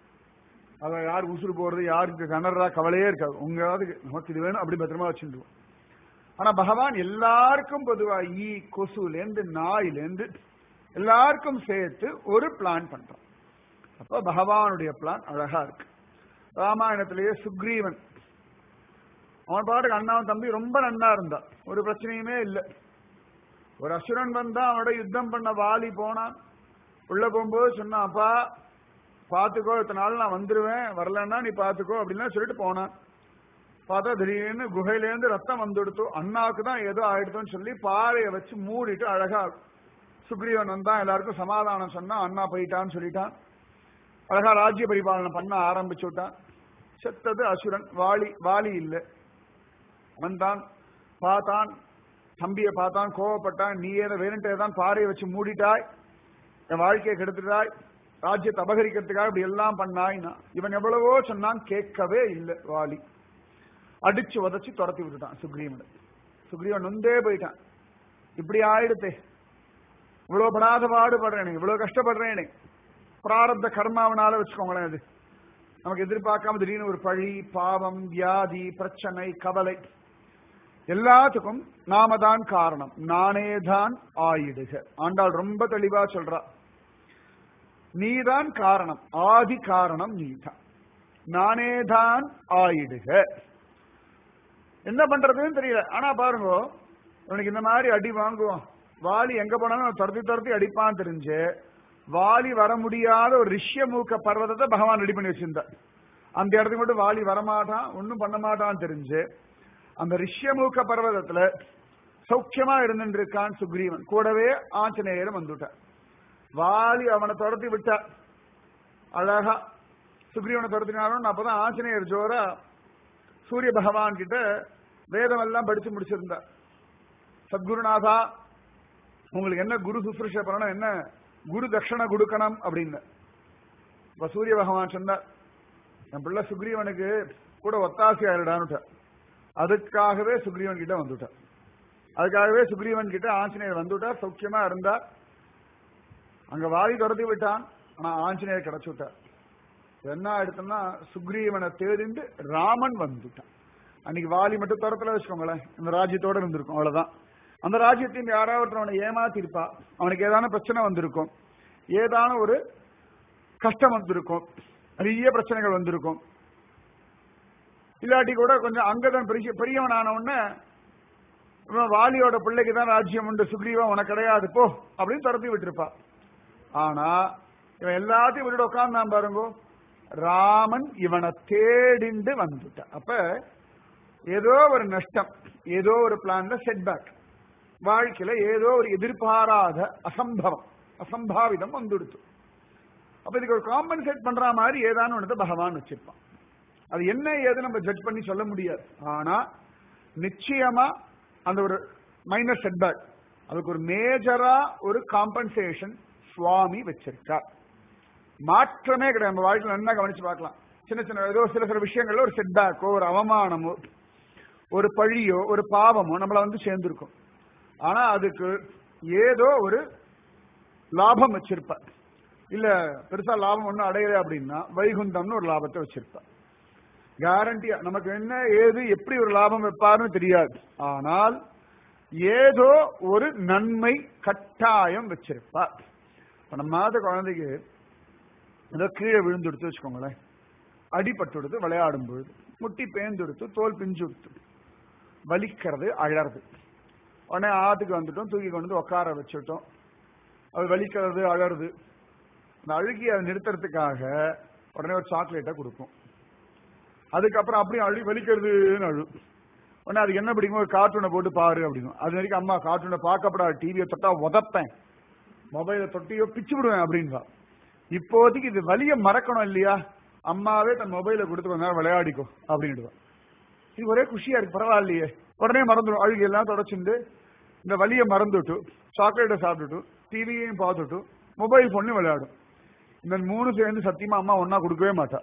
அத யார் உசுறு போறது, யாருக்கு கணறா கவலையே இருக்காது. உங்க காத்துக்கு நமக்கு இது வேணும் அப்படி பத்திரமா வச்சுருவோம். ஆனா பகவான் எல்லாருக்கும் பொதுவா ஈ கொசுலேருந்து நாயிலேருந்து எல்லாருக்கும் சேர்த்து ஒரு பிளான் பண்றான். அப்ப பகவானுடைய பிளான் அழகா இருக்கு. ராமாயணத்திலேயே சுக்ரீவன் அவன் பாட்டுக்கு அண்ணாவும் தம்பி ரொம்ப நன்னா இருந்தா, ஒரு பிரச்சனையுமே இல்லை. ஒரு அசுரன் வந்தா அவனோட யுத்தம் பண்ண வாலி போனான். உள்ள போகும்போது சொன்னான், அப்பா பாத்துக்கோ, இத்தனை நாள் நான் வந்துருவேன், வரலன்னா நீ பாத்துக்கோ அப்படின்னு சொல்லிட்டு போனான். பார்த்தா திடீர்னு குகையிலேருந்து ரத்தம் வந்துடுத்து, அண்ணாவுக்கு தான் ஏதோ ஆயிடுத்தோன்னு சொல்லி பாறையை வச்சு மூடிட்டு அழகா சுக்ரீவன் வந்தான். எல்லாருக்கும் சமாதானம் சொன்னா, அண்ணா போயிட்டான்னு சொல்லிட்டான். அழகா ராஜ்ய பரிபாலனை பண்ண ஆரம்பிச்சு விட்டான். செத்தது அசுரன், வாலி இல்லை. வந்தான், பார்த்தான், தம்பியை பார்த்தான், கோவப்பட்டான். நீ ஏதோ வேணுட்டே தான் பாறையை வச்சு மூடிட்டாய், என் வாழ்க்கையை கெடுத்துட்டாய், ராஜ்யத்தை அபகரிக்கிறதுக்காக இப்படி எல்லாம் பண்ணாய்னா. இவன் எவ்வளவோ சொன்னான், கேட்கவே இல்லை. வாலி அடிச்சு உதச்சு துரத்தி விட்டுட்டான் சுக்ரீவன். சுக்ரீவன் நொந்தே போயிட்டான். இப்படி ஆயிடுத்தே, இவ்வளவு படாத பாடுபடுறேன், இவ்வளவு கஷ்டப்படுறேன், பிராரப்த கர்மாவனால வச்சுக்கோங்களேன். அது நமக்கு எதிர்பார்க்காம திடீர்னு ஒரு பழி, பாவம், வியாதி, பிரச்சனை, கவலை, எல்லாத்துக்கும் நாம தான் காரணம், நானே தான் ஆயிடுக. ஆண்டாள் ரொம்ப தெளிவா சொல்றா, நீதான் காரணம், ஆதி காரணம் நீதான், நானே தான் ஆயிடுக. என்ன பண்றதுன்னு தெரியல. ஆனா பாருங்க, உனக்கு இந்த மாதிரி அடி வாங்குவான். வாலி எங்க போனாலும் துரத்தி துரத்தி அடிப்பான் தெரிஞ்சு, வாலி வர முடியாத ஒரு ரிஷ்யமூக்க பர்வதத்தை பகவான் ரெடி பண்ணி வச்சிருந்தார். அந்த இடத்துக்கு மட்டும் வாலி வரமாட்டான், ஒன்னும் பண்ண மாட்டான்னு தெரிஞ்சு அந்த ரிஷ்யமூக்க பர்வதத்துல சௌக்கியமா இருந்துட்டு இருக்கான் சுக்ரீவன். கூடவே ஆஞ்சநேயரும் வந்துட்டார். வாலி அவனை துரத்தி விட்டார். அழகா சுக்ரீவனை துரத்தினாலும் அப்பதான் ஆஞ்சநேயர் ஜோரா சூரிய பகவான் கிட்ட வேதம் எல்லாம் படிச்சு முடிச்சிருந்தார். சத்குருநாதா, உங்களுக்கு என்ன குரு சுசுரூஷை பண்ணணும், என்ன குரு தட்சணை கொடுக்கணும் அப்படின்னு. இப்ப சூரிய பகவான் சொன்னார், என் பிள்ளை சுக்ரீவனுக்கு கூட ஒத்தாசி ஆயிடான்னு. அதுக்காகவே சுக்ரீவன் கிட்ட வந்துட்டார். அதுக்காகவே சுக்ரீவன் கிட்ட ஆஞ்சநேயர் வந்துட்டார். சௌக்கியமா இருந்தார். அங்க வாலி துரத்தி விட்டான், ஆனா ஆஞ்சநேயர் கிடைச்சு விட்டார். என்ன ஆயிடுச்சுன்னா, சுக்ரீவனை தேடிண்டு ராமன் வந்துட்டான். அன்னைக்கு வாலி மட்டும் துரத்துல வச்சுக்கோங்களேன், இந்த ராஜ்யத்தோட இருந்திருக்கும், அவ்வளவுதான். அந்த ராஜ்யத்தையும் யாராவது அவனை ஏமாத்திருப்பா, அவனுக்கு ஏதான பிரச்சனை வந்திருக்கும், ஏதான ஒரு கஷ்டம் வந்திருக்கும், நிறைய பிரச்சனைகள் வந்திருக்கும். இல்லாட்டி கூட கொஞ்சம் அங்கதான் பெரியவனான உடனே வாலியோட பிள்ளைக்கு தான் ராஜ்யம் உண்டு, சுக்ரீவா உனக்கு கிடையாது போ அப்படின்னு துரத்தி விட்டுருப்பா. ஆனா இவன் எல்லாத்தையும் விட்டுட்டு உட்கார்ந்தான் பாருங்க, ராமன் இவனை தேடிண்டு வந்துட்டான். அப்ப ஏதோ ஒரு நஷ்டம், ஏதோ ஒரு பிளான்ல செட்பேக், வாழ்க்கையில ஏதோ ஒரு எதிர்பாராத அசம்பாவிதம் வந்துடுத்து. அப்ப இதுக்கு ஒரு காம்பன்சேட் பண்ற மாதிரி ஏதான ஒன்று பகவான் வச்சிருப்பான். அது என்ன ஏது நம்ம ஜட்ஜ் பண்ணி சொல்ல முடியாது. ஆனா நிச்சயமா அந்த ஒரு மைனர் செட்பேக், அதுக்கு ஒரு மேஜரா ஒரு காம்பன்சேஷன் சுவாமி வச்சிருக்கார். மாற்றமே கிடையாது. நம்ம வாழ்க்கையில் நல்லா கவனிச்சு பார்க்கலாம். சின்ன சின்ன ஏதோ சில விஷயங்கள்ல ஒரு செட்பேக்கோ, ஒரு அவமானமோ, ஒரு பழியோ, ஒரு பாவமோ நம்மள வந்து சேர்ந்திருக்கும். ஆனா அதுக்கு ஏதோ ஒரு லாபம் வச்சிருப்பார். இல்ல பெருசா லாபம் ஒன்னும் அடையல அப்படின்னா வைகுந்தம்னு ஒரு லாபத்தை வச்சிருப்பார். கேரண்டியா நமக்கு என்ன ஏது எப்படி ஒரு லாபம் வைப்பாருன்னு தெரியாது. ஆனால் ஏதோ ஒரு நன்மை கட்டாயம் வச்சிருப்பார். நம்ம மாத குழந்தைக்கு ஏதோ கீழே விழுந்துடுத்து வச்சுக்கோங்களேன், அடிபட்டு எடுத்து விளையாடும் பொழுது முட்டி பேந்து எடுத்து தோல் பிஞ்சு எடுத்து வலிக்கிறது, அழறது. உடனே ஆத்துக்கு வந்துட்டோம், தூக்கி கொண்டு வந்து உட்கார வச்சுட்டோம். அது வலிக்கிறது, அழறது. அந்த அழுகி அதை நிறுத்துறதுக்காக உடனே ஒரு சாக்லேட்டை கொடுக்கும். அதுக்கப்புறம் அப்படியே வலிக்கிறதுன்னு அழு. உடனே அதுக்கு என்ன பிடிக்கும், ஒரு கார்ட்டூனை போட்டு பாரு அப்படின்னு. அது வரைக்கும் அம்மா கார்ட்டூனை பார்க்கப்படாது, டிவியை தொட்டா உதப்பேன், மொபைலை தொட்டியோ பிச்சு விடுவேன் அப்படின்பா. இப்போதைக்கு இது வலிய மறக்கணும் இல்லையா, அம்மாவே தன் மொபைலை கொடுத்து கொஞ்ச நேரம் விளையாடிக்கோ அப்படின்டுவான். இது ஒரே குஷியா இருக்கு, பரவாயில்லையே. உடனே மறந்துடும், அழுகி எல்லாம் தொடச்சுட்டு இந்த வலியை மறந்துட்டு சாக்லேட்டை சாப்பிட்டுட்டு டிவியையும் பார்த்துட்டு மொபைல் போன்லையும் விளையாடும். இந்த மூணு சேர்ந்து சத்தியமா அம்மா ஒன்னா கொடுக்கவே மாட்டா,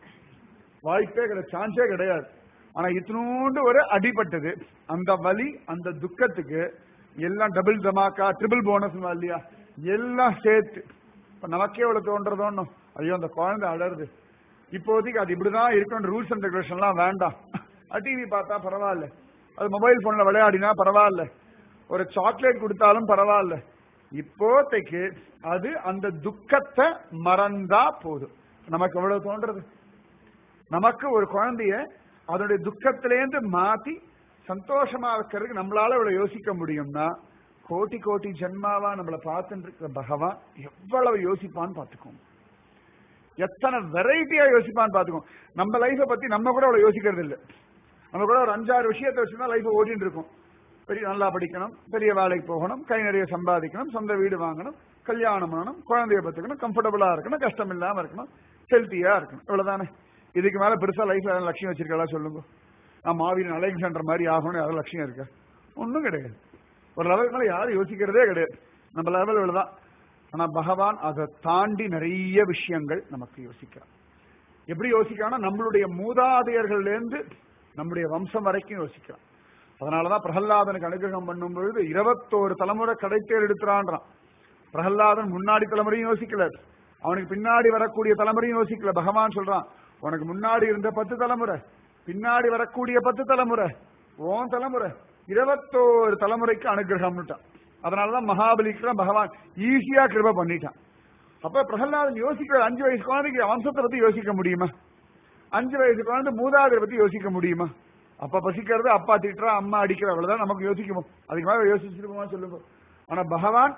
வாய்ப்பே கிடையாது, சான்ஸே கிடையாது. ஆனா இத்தினூண்டு ஒரு அடிபட்டது, அந்த வலி, அந்த துக்கத்துக்கு எல்லாம் டபுள் தமாக்கா, ட்ரிபிள் போனஸ் இல்லையா, எல்லாம் சேர்த்து இப்ப நமக்கே அவ்வளவு தோன்றதோன்னும், ஐயோ அந்த குழந்தை அழறது, இப்போதைக்கு அது இப்படிதான் இருக்கும், ரூல்ஸ் அண்ட் ரெகுலேஷன் எல்லாம் வேண்டாம், டிவி பார்த்தா பரவாயில்ல, அது மொபைல் போன்ல விளையாடினா பரவாயில்ல, ஒரு சாக்லேட் கொடுத்தாலும் பரவாயில்ல. இப்போதைக்கு அது அந்த துக்கத்தை மறந்தா போதும். நமக்கு எவ்வளவு தோன்றது? நமக்கு ஒரு குழந்தைய அதனுடைய துக்கத்திலேருந்து மாத்தி சந்தோஷமா இருக்கிறதுக்கு நம்மளால இவ்வளவு யோசிக்க முடியும்னா, கோட்டி கோட்டி ஜென்மாவா நம்மளை பார்த்துட்டு இருக்கிற பகவான் எவ்வளவு யோசிப்பான்னு பாத்துக்கோங்க. எத்தனை வெரைட்டியா யோசிப்பான்னு பாத்துக்கோங்க. நம்ம லைஃபை பத்தி நம்ம கூட அவ்வளவு யோசிக்கிறது இல்லை. நம்ம கூட ஒரு 5-6 விஷயத்தை வச்சுதான் லைஃப் ஓடிட்டு இருக்கும். பெரிய நல்லா படிக்கணும், பெரிய வேலைக்கு போகணும், கை நிறைய சம்பாதிக்கணும், சொந்த வீடு வாங்கணும், கல்யாணம் பண்ணணும், குழந்தைய பத்துக்கணும், கம்ஃபர்டபுளா இருக்கணும், கஷ்டம் இல்லாம இருக்கணும், ஹெல்த்தியா இருக்கணும். இவ்வளவுதானே. இதுக்கு மேல பெருசா லைஃப்ல லட்சியம் வச்சிருக்கா சொல்லுங்க. நான் மாவீரன் அலெக்சாண்டர் மாதிரி ஆகணும் யாரும் லட்சியம் இருக்க? ஒன்னும் கிடையாது. ஒரு லெவலுக்கு மேல யாரும் யோசிக்கிறதே கிடையாது. நம்ம லெவல் இவ்வளவுதான். ஆனா பகவான் அதை தாண்டி நிறைய விஷயங்கள் நமக்கு யோசிக்கிறார். எப்படி யோசிக்கிறான்னா, நம்மளுடைய மூதாதையர்கள்ல இருந்து நம்முடைய வம்சம் வரைக்கும் யோசிக்கிறான். அதனாலதான் பிரகல்லாதனுக்கு அனுகிரகம் பண்ணும் பொழுது 21 தலைமுறை கடைத்தேர் எடுத்துறான்றான். பிரகல்லாதன் முன்னாடி தலைமுறையும் யோசிக்கல, அவனுக்கு பின்னாடி வரக்கூடிய தலைமுறையும் யோசிக்கல. பகவான் சொல்றான், உனக்கு முன்னாடி இருந்த 10 தலைமுறை, பின்னாடி வரக்கூடிய 10 தலைமுறை, ஓன் தலைமுறை, 21 தலைமுறைக்கு அனுகிரகம்னுட்டான். அதனாலதான் மகாபலிக்கு பகவான் ஈஸியா கிருபை பண்ணிட்டான். அப்ப பிரகல்லாதன் யோசிக்கிற 5 வயசு குழந்தைக்கு வம்சத்தை பத்தி யோசிக்க முடியுமா? 5 வயசு குழந்தை மூதாதையரை பத்தி யோசிக்க முடியுமா? அப்பா பசிக்கிறது, அப்பா திட்டுறா, அம்மா அடிக்கிற, அவ்வளவுதான் நமக்கு யோசிக்குமோ? அதுக்கு மேல யோசிச்சிருப்போமா சொல்லுங்க. ஆனா பகவான்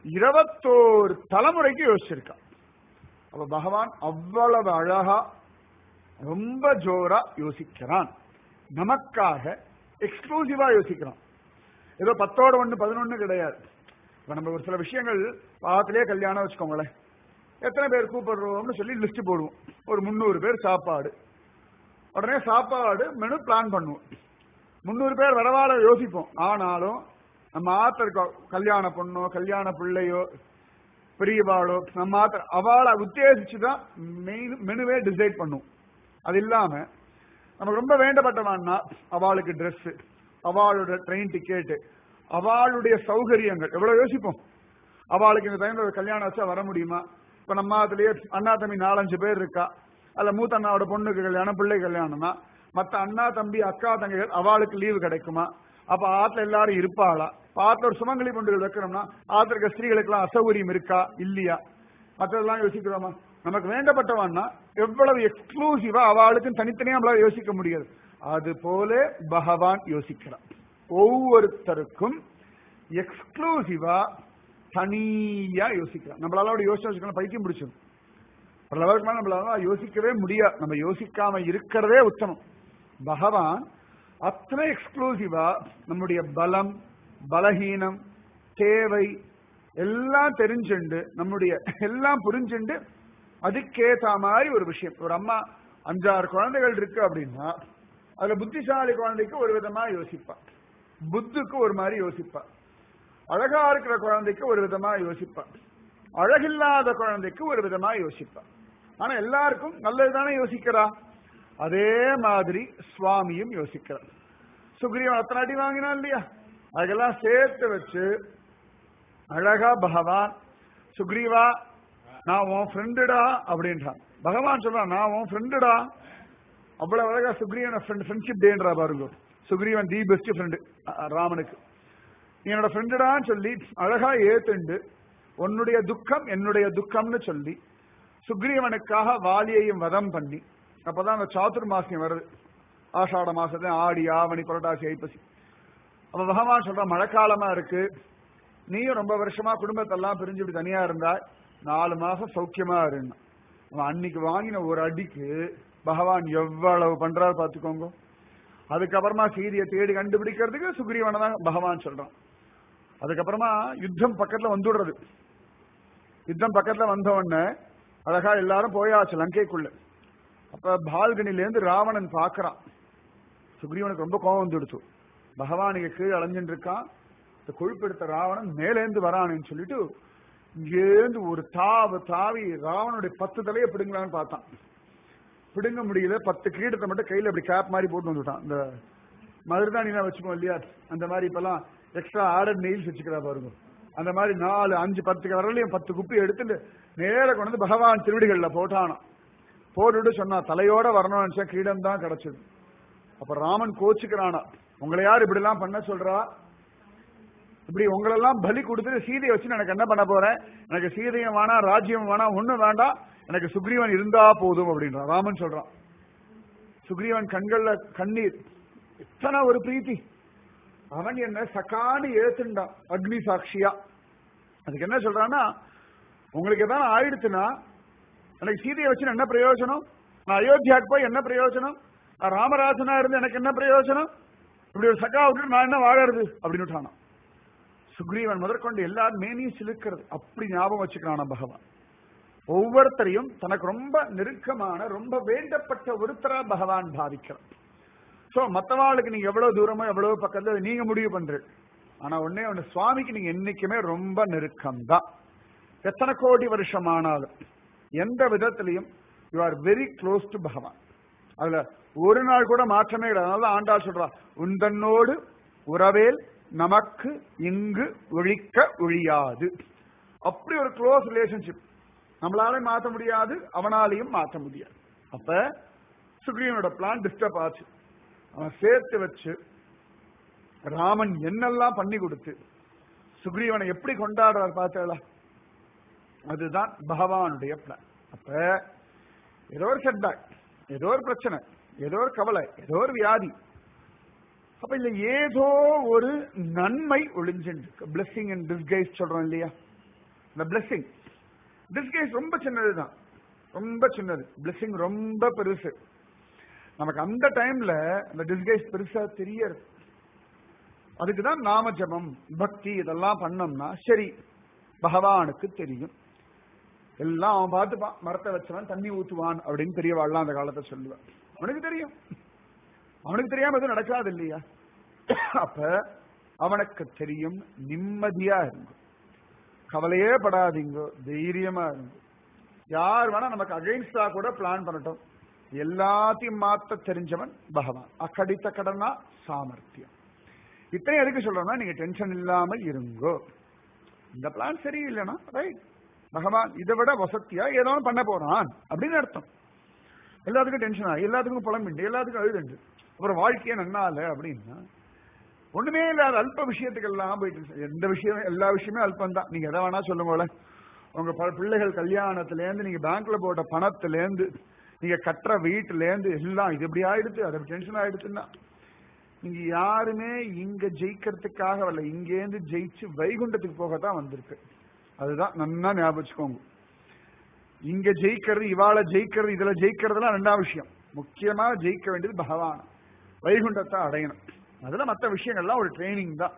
21 தலைமுறைக்கு யோசிச்சிருக்கான். அப்ப பகவான் அவ்வளவு அழகா ரொம்ப ஜோரா யோசிக்கிறான். நமக்காக எக்ஸ்க்ளூசிவா யோசிக்கிறான். ஏதோ 10ஓட 1 11 கிடையாது. இப்ப நம்ம ஒரு சில விஷயங்கள் பாத்திலே கல்யாணம் வச்சுக்கோங்களேன், எத்தனை பேர் கூப்பிடுறோம்னு சொல்லி லிஸ்ட் போடுவோம். ஒரு 300 பேர் சாப்பாடு, உடனே சாப்பாடு மெனு பிளான் பண்ணுவோம். 300 பேர் வரவாழ யோசிப்போம். ஆனாலும் நம்ம ஆத்தர் கல்யாண பொண்ணோ கல்யாண பிள்ளையோ பெரியவாளோ நம்ம ஆத்தர் அவளை உத்தேசிச்சுதான் மெனுவே டிசைட் பண்ணுவோம். அது இல்லாம நமக்கு ரொம்ப வேண்டப்பட்டவான்னா அவளுக்கு ட்ரெஸ், அவளோட ட்ரெயின் டிக்கெட், அவளுடைய சௌகரியங்கள் எவ்வளவு யோசிப்போம். அவளுக்கு இந்த டைம்ல ஒரு கல்யாணம் வச்சா வர முடியுமா? இப்ப நம்ம அதுலயே அண்ணா தம்பி 4-5 பேர் இருக்கா, அல்ல மூத்த அண்ணாவோட பொண்ணுக்கு கல்யாணம், பிள்ளை கல்யாணம்னா மத்த அண்ணா தம்பி அக்கா தங்கைகள் அவளுக்கு லீவு கிடைக்குமா? அப்ப ஆத்துல எல்லாரும் இருப்பாளா? ஆத்துல ஒரு சுமங்கலி பொண்டுகள் வைக்கணும்னா ஆத்துல இருக்க ஸ்திரீகளுக்கு எல்லாம் அசௌகரியம் இருக்கா இல்லையா? மற்றதெல்லாம் யோசிக்கிறோமா? நமக்கு வேண்டப்பட்டவான்னா எவ்வளவு எக்ஸ்க்ளூசிவா அவளுக்கு தனித்தனியா நம்மளால யோசிக்க முடியாது. அது போல பகவான் யோசிக்கிறான். ஒவ்வொருத்தருக்கும் எக்ஸ்க்ளூசிவா தனியா யோசிக்கிறான். நம்மளால யோசிச்சு பைத்தியம் பிடிச்சது. நம்மளால யோசிக்கவே முடியாது. நம்ம யோசிக்காம இருக்கிறதே உத்தமம். பகவான் அத்தனை எக்ஸ்க்ளூசிவா நம்முடைய பலம், பலஹீனம், தேவை எல்லாம் தெரிஞ்சுண்டு, நம்முடைய எல்லாம் புரிஞ்சுண்டு, அதுக்கேற்ற மாதிரி ஒரு விஷயம். ஒரு அம்மா 5-6 குழந்தைகள் இருக்கு அப்படின்னா அதுல புத்திசாலி குழந்தைக்கு ஒரு விதமா யோசிப்பா, புத்துக்கு ஒரு மாதிரி யோசிப்பா, அழகா இருக்கிற குழந்தைக்கு ஒரு விதமா யோசிப்பா, அழகில்லாத குழந்தைக்கு ஒரு விதமா யோசிப்பா. ஆனா எல்லாருக்கும் நல்லதுதானே யோசிக்கிறா. அதே மாதிரி சுவாமியும் யோசிக்கிறார். சுக்ரீவன் அத்தனை அடி வாங்கினா இல்லையா, அதெல்லாம் சேர்த்து வச்சு அழகா பகவான் சுக்ரீவா நான் உன் ஃப்ரெண்டுடா அப்படின்றான். பகவான் சொல்றான் நான் உன் ஃப்ரெண்டுடா. அவ்வளவு அழகா சுக்ரீவன் ஃப்ரெண்ட்ஷிப் டேன்றா பாருங்க. சுக்ரீவன் தி பெஸ்ட் ஃப்ரெண்டு ராமனுக்கு. நீ என்னோட ஃப்ரெண்டுடான்னு சொல்லி அழகா ஏத்துண்டு உன்னுடைய துக்கம் என்னுடைய துக்கம்னு சொல்லி சுக்ரீவனுக்காக வாலியையும் வதம் பண்ணி, அப்பதான் அந்த சாதுர்மாசியம் வருது, ஆஷாட மாசத்துல ஆடி ஆவணி புரட்டாசி ஐப்பசி. அப்ப பகவான் சொல்ற மழைக்காலமா இருக்கு, நீயும் ரொம்ப வருஷமா குடும்பத்தெல்லாம் பிரிஞ்சு இப்படி தனியா இருந்தா 4 மாசம் சௌக்கியமா இருந்தா. அவன் அன்னைக்கு வாங்கின ஒரு அடிக்கு பகவான் எவ்வளவு பண்றாரு பாத்துக்கோங்க. அதுக்கப்புறமா சீதையை தேடி கண்டுபிடிக்கிறதுக்கு சுக்ரீவனை தான் பகவான் சொல்றான். அதுக்கப்புறமா யுத்தம் பக்கத்துல வந்துடுறது. யுத்தம் பக்கத்துல வந்த உடனே அழகா எல்லாரும் போயாச்சு லங்கைக்குள்ள. அப்ப பால்கனில இருந்து ராவணன் பாக்குறான். சுக்ரீவனுக்கு ரொம்ப கோபம் வந்துடுச்சு. பகவானுக்கு கீழே அலைஞ்சிட்டு இருக்கான். இந்த கொழுப்பெடுத்த ராவணன் மேலேந்து வரானு சொல்லிட்டு இங்கேருந்து ஒரு தாவி ராவனுடைய 10 தலையை பிடுங்கலான்னு பார்த்தான். பிடுங்க முடியல. 10 கிரீடத்தை மட்டும் கையில அப்படி கேப் மாதிரி போட்டு வந்துட்டான். இந்த மதுரதானி வச்சுக்கோ இல்லையா, அந்த மாதிரி இப்பெல்லாம் எக்ஸ்ட்ரா ஆர்டர் நெயில்ஸ் வச்சுக்கிறா பாருங்க. அந்த மாதிரி 4, 5, 10 வரலையும் 10 குப்பி எடுத்துட்டு நேர கொண்டு வந்து பகவான் திருவடிகள்ல போட்டானா. போட்டுட்டு சொன்னா தலையோட வரணும்னு நினைச்சா கிரீடம் தான் கிடைச்சது. அப்ப ராமன் கோச்சுக்கிறானா, உங்களை யார் இப்படி எல்லாம் பண்ண சொல்றா? இப்படி உங்களெல்லாம் பலி கொடுத்துட்டு சீதையை வச்சு எனக்கு என்ன பண்ண போறேன்? எனக்கு சீதையும் வேணாம், ராஜ்யம் வேணாம், ஒண்ணும் வேண்டாம், எனக்கு சுக்ரீவன் இருந்தா போதும் அப்படின்றான். ராமன் சொல்றான். சுக்ரீவன் கண்கள்ல கண்ணீர், எத்தனை ஒரு பிரீத்தி. அவன் என்ன சக்கான்னு ஏத்துண்டான் அக்னி சாட்சியா. அதுக்கு என்ன சொல்றான்னா, உங்களுக்கு எதாவது ஆயிடுச்சுன்னா எனக்கு சீதையை வச்சு என்ன பிரயோஜனம்? நான் அயோத்தியாவுக்கு போய் என்ன பிரயோஜனம்? நான் ராமராஜனா இருந்து எனக்கு என்ன பிரயோஜனம்? இப்படி ஒரு சக்கா விட்டு நான் என்ன வாழறது அப்படின்னு விட்டானா. சுக்ரீவன் முதற்கொண்டு எல்லாரும் மேனியும் சிலுக்கிறது. அப்படி ஞாபகம் வச்சுக்கிறான் பகவான். ஒவ்வொருத்தரையும் தனக்கு ரொம்ப நெருக்கமான, ரொம்ப வேண்டப்பட்ட ஒருத்தரா பகவான் பாவிக்கிறான். சோ மத்தவாளுக்கு நீங்க எவ்வளவு தூரமோ எவ்வளவு பக்கத்துல நீங்க முடிவு பண்றீங்க. ஆனா ஒன்னே ஒண்ணு, சுவாமிக்கு நீங்க என்னைக்குமே ரொம்ப நெருக்கம் தான். எத்தனை கோடி வருஷம் ஆனாலும் எந்த விதத்திலையும் you are very close to Bhagavan. அதுல ஒரு நாள் கூட மாற்றமே கிடையாது. அதனால ஆண்டாள் சொல்றா, உந்தன்னோடு உறவேல் நமக்கு இங்கு ஒழிக்க ஒழியாது. அப்படி ஒரு க்ளோஸ் ரிலேஷன்ஷிப். நம்மளாலையும் மாற்ற முடியாது, அவனாலையும் மாற்ற முடியாது. அப்ப சுக்ரீவனோட பிளான் டிஸ்டர்ப் ஆச்சு. அவன் சேர்த்து வச்சு ராமன் என்னெல்லாம் பண்ணி கொடுத்து சுக்ரீவனை எப்படி கொண்டாடுறார் பார்த்தா? அதுதான் பகவானுடைய பிளான். அப்ப ஏதோ ஒரு செட்பேக், ஏதோ ஒரு பிரச்சனை, ஏதோ ஒரு கவலை, ஏதோ ஒரு வியாதி. அப்ப இல்ல ஏதோ ஒரு நன்மை ஒளிஞ்சிருக்கு. பிளெஸிங் அண்ட் டிஸ்கைஸ் சொல்றோம் இல்லையா? இந்த பிளெஸிங் டிஸ்கைஸ் ரொம்ப சின்னதுதான், ரொம்ப சின்னது. பிளெஸிங் ரொம்ப பெருசு. நமக்கு அந்த டைம்ல அந்த டிஸ்கைஸ் பெருசா தெரியாது. அதுக்குதான் நாம ஜபம், பக்தி இதெல்லாம் பண்ணோம்னா சரி பகவானுக்கு தெரியும். எல்லாம் அவன் பார்த்துப்பான். மரத்தை வச்சவன் தண்ணி ஊத்துவான் அப்படின்னு பெரியவாள்லாம் அந்த காலத்தை சொல்லுவான். அவனுக்கு தெரியும். அவனுக்கு தெரியாம எதுவும் நடக்காது இல்லையா? அப்ப அவனுக்கு தெரியும். நிம்மதியா இருங்க, கவலையே படாதீங்க, தைரியமா இருங்க. யார் வேணா நமக்கு அகைன்ஸ்டா கூட பிளான் பண்ணட்டும், எல்லாத்தையும் மாத்த தெரிஞ்சவன் பகவான். அக்கடித்த கடனா சாமர்த்தியம். இத்தனை எதுக்கு சொல்றோம்னா, நீங்க டென்ஷன் இல்லாமல் இருங்கோ. இந்த பிளான் சரியில்லைன்னா ரைட், பகவான் இதை விட வசதியா ஏதோ பண்ண போறான் அப்படின்னு அர்த்தம். எல்லாத்துக்கும் டென்ஷன் ஆகி, எல்லாத்துக்கும் புலம்பிண்டு, எல்லாத்துக்கும் அழுதுண்டு, அப்புறம் வாழ்க்கையே நன்னால அப்படின்னா ஒண்ணுமே இல்லாத அல்ப விஷயத்துக்கு எல்லாம் போயிட்டு. எந்த விஷயம், எல்லா விஷயமே அல்பம் தான். நீங்க எதை வேணா சொல்லுங்கள. உங்க பிள்ளைகள் கல்யாணத்துல இருந்து, நீங்க பேங்க்ல போட்ட பணத்துல இருந்து, நீங்க கட்டுற வீட்டுல இருந்து எல்லாம் இது எப்படி ஆயிடுச்சு, அதை டென்ஷன் ஆயிடுச்சுன்னா நீங்க யாருமே இங்க ஜெயிக்கிறதுக்காக வரல. இங்கேருந்து ஜெயிச்சு வைகுண்டத்துக்கு போகத்தான் வந்திருக்கு. அதுதான் நன்னா ஞாபகம் வச்சுக்கோங்க. இங்க ஜெயிக்கிறது, இவாள ஜெயிக்கிறது, இதுல ஜெயிக்கிறதுலாம் ரெண்டாம் விஷயம். முக்கியமா ஜெயிக்க வேண்டியது பகவான், வைகுண்டத்தை அடையணும். அதுல மற்ற விஷயங்கள்லாம் ஒரு ட்ரைனிங் தான்.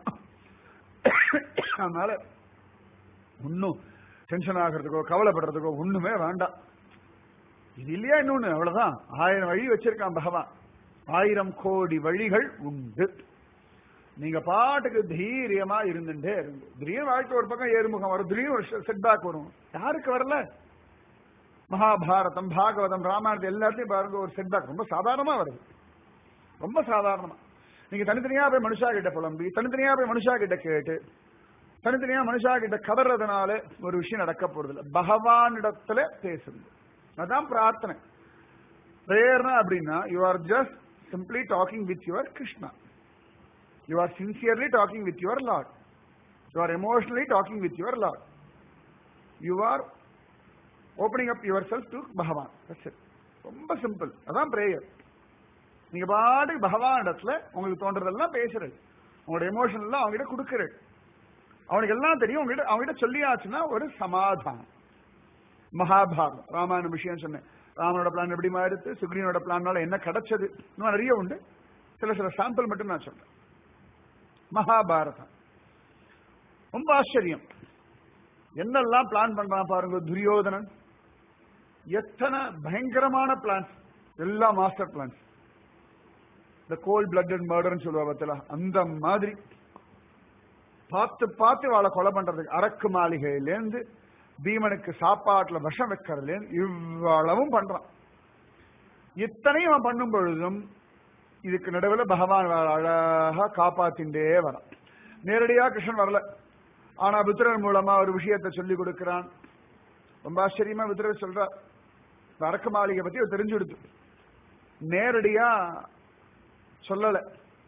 அதனால ஒன்னும் டென்ஷன் ஆகிறதுக்கோ கவலைப்படுறதுக்கோ ஒண்ணுமே வேண்டாம். இது இல்லையா இன்னொன்னு, அவ்வளவுதான். 1000 வழி வச்சிருக்கான் பகவான். 1000 கோடி வழிகள் உண்டு. நீங்க பாட்டுக்கு தைரியமா இருந்துட்டே இருங்க. திடீர்னு வாழ்க்கை ஒரு பக்கம் ஏறுமுகம் வரும், திடீர்னு ஒரு செட்பேக் வரும். யாருக்கு வரல? மகாபாரதம், பாகவதம், ராமாயணம் எல்லாத்தையும் பாருங்க, ஒரு செட்பேக் ரொம்ப சாதாரணமா வருது. ரொம்ப சாதாரணமா. நீங்க தனித்தனியா போய் மனுஷா கிட்ட புலம்பி, தனித்தனியா போய் மனுஷா கிட்ட கேட்டு, தனித்தனியா மனுஷா கிட்ட கதறதுனால ஒரு விஷயம் நடக்க போறது இல்லை. பகவானிடத்துல பேசுங்க. அதான் பிரார்த்தனை. பிரேயர்னா அப்படின்னா you are just simply talking with your Krishna. You are sincerely talking with your lord. You are emotionally talking with your lord. You are opening up yourself to Bhagavan. ரொம்ப சிம்பிள். அதான் பிரேயர். நீங்க பாட்டுக்கு பகவான் இடத்துல உங்களுக்கு தோன்றதெல்லாம் பேசுறது, உங்களோட எமோஷன் எல்லாம் அவங்ககிட்ட கொடுக்கறது. அவனுக்கு எல்லாம் தெரியும். அவங்ககிட்ட சொல்லியாச்சுன்னா ஒரு சமாதானம். மகாபாரதம், ராமாயண விஷயம் சொன்னேன். ராமனோட பிளான் எப்படி மாறிடுது, சுக்ரீவனோட பிளான்னால என்ன கிடைச்சது, இன்னும் நிறைய உண்டு. சில சாம்பிள் மட்டும் நான் சொல்றேன். மகாபாரதம் ரொம்ப ஆச்சரியம். என்னெல்லாம் பிளான் பண்றான் பாருங்க துரியோதனன். எத்தனை பயங்கரமான பிளான்ஸ், எல்லா மாஸ்டர் பிளான்ஸ். இந்த கோல்ட் பிளட்டட் மர்டர்னு சொல்லுவா பத்தில, அந்த மாதிரி பார்த்து பார்த்து வாழ கொலை பண்றதுக்கு, அரக்கு மாளிகையிலேருந்து பீமனுக்கு சாப்பாட்டுல விஷம் வைக்கிறதுல இவ்வளவும் பண்றான். இத்தனையும் அவன் பண்ணும் பொழுதும் இதுக்கு நடுவில் பகவான் அழகா காப்பாத்தின்றே வரான். நேரடியா கிருஷ்ணன் வரல, ஆனா விதுரன் மூலமா ஒரு விஷயத்தை சொல்லி கொடுக்கிறான். ரொம்ப ஆச்சரியமா விதுரர் சொல்ற, அரக்கு மாளிகை பத்தி தெரிஞ்சு கொடுத்து நேரடியா சொல்லல.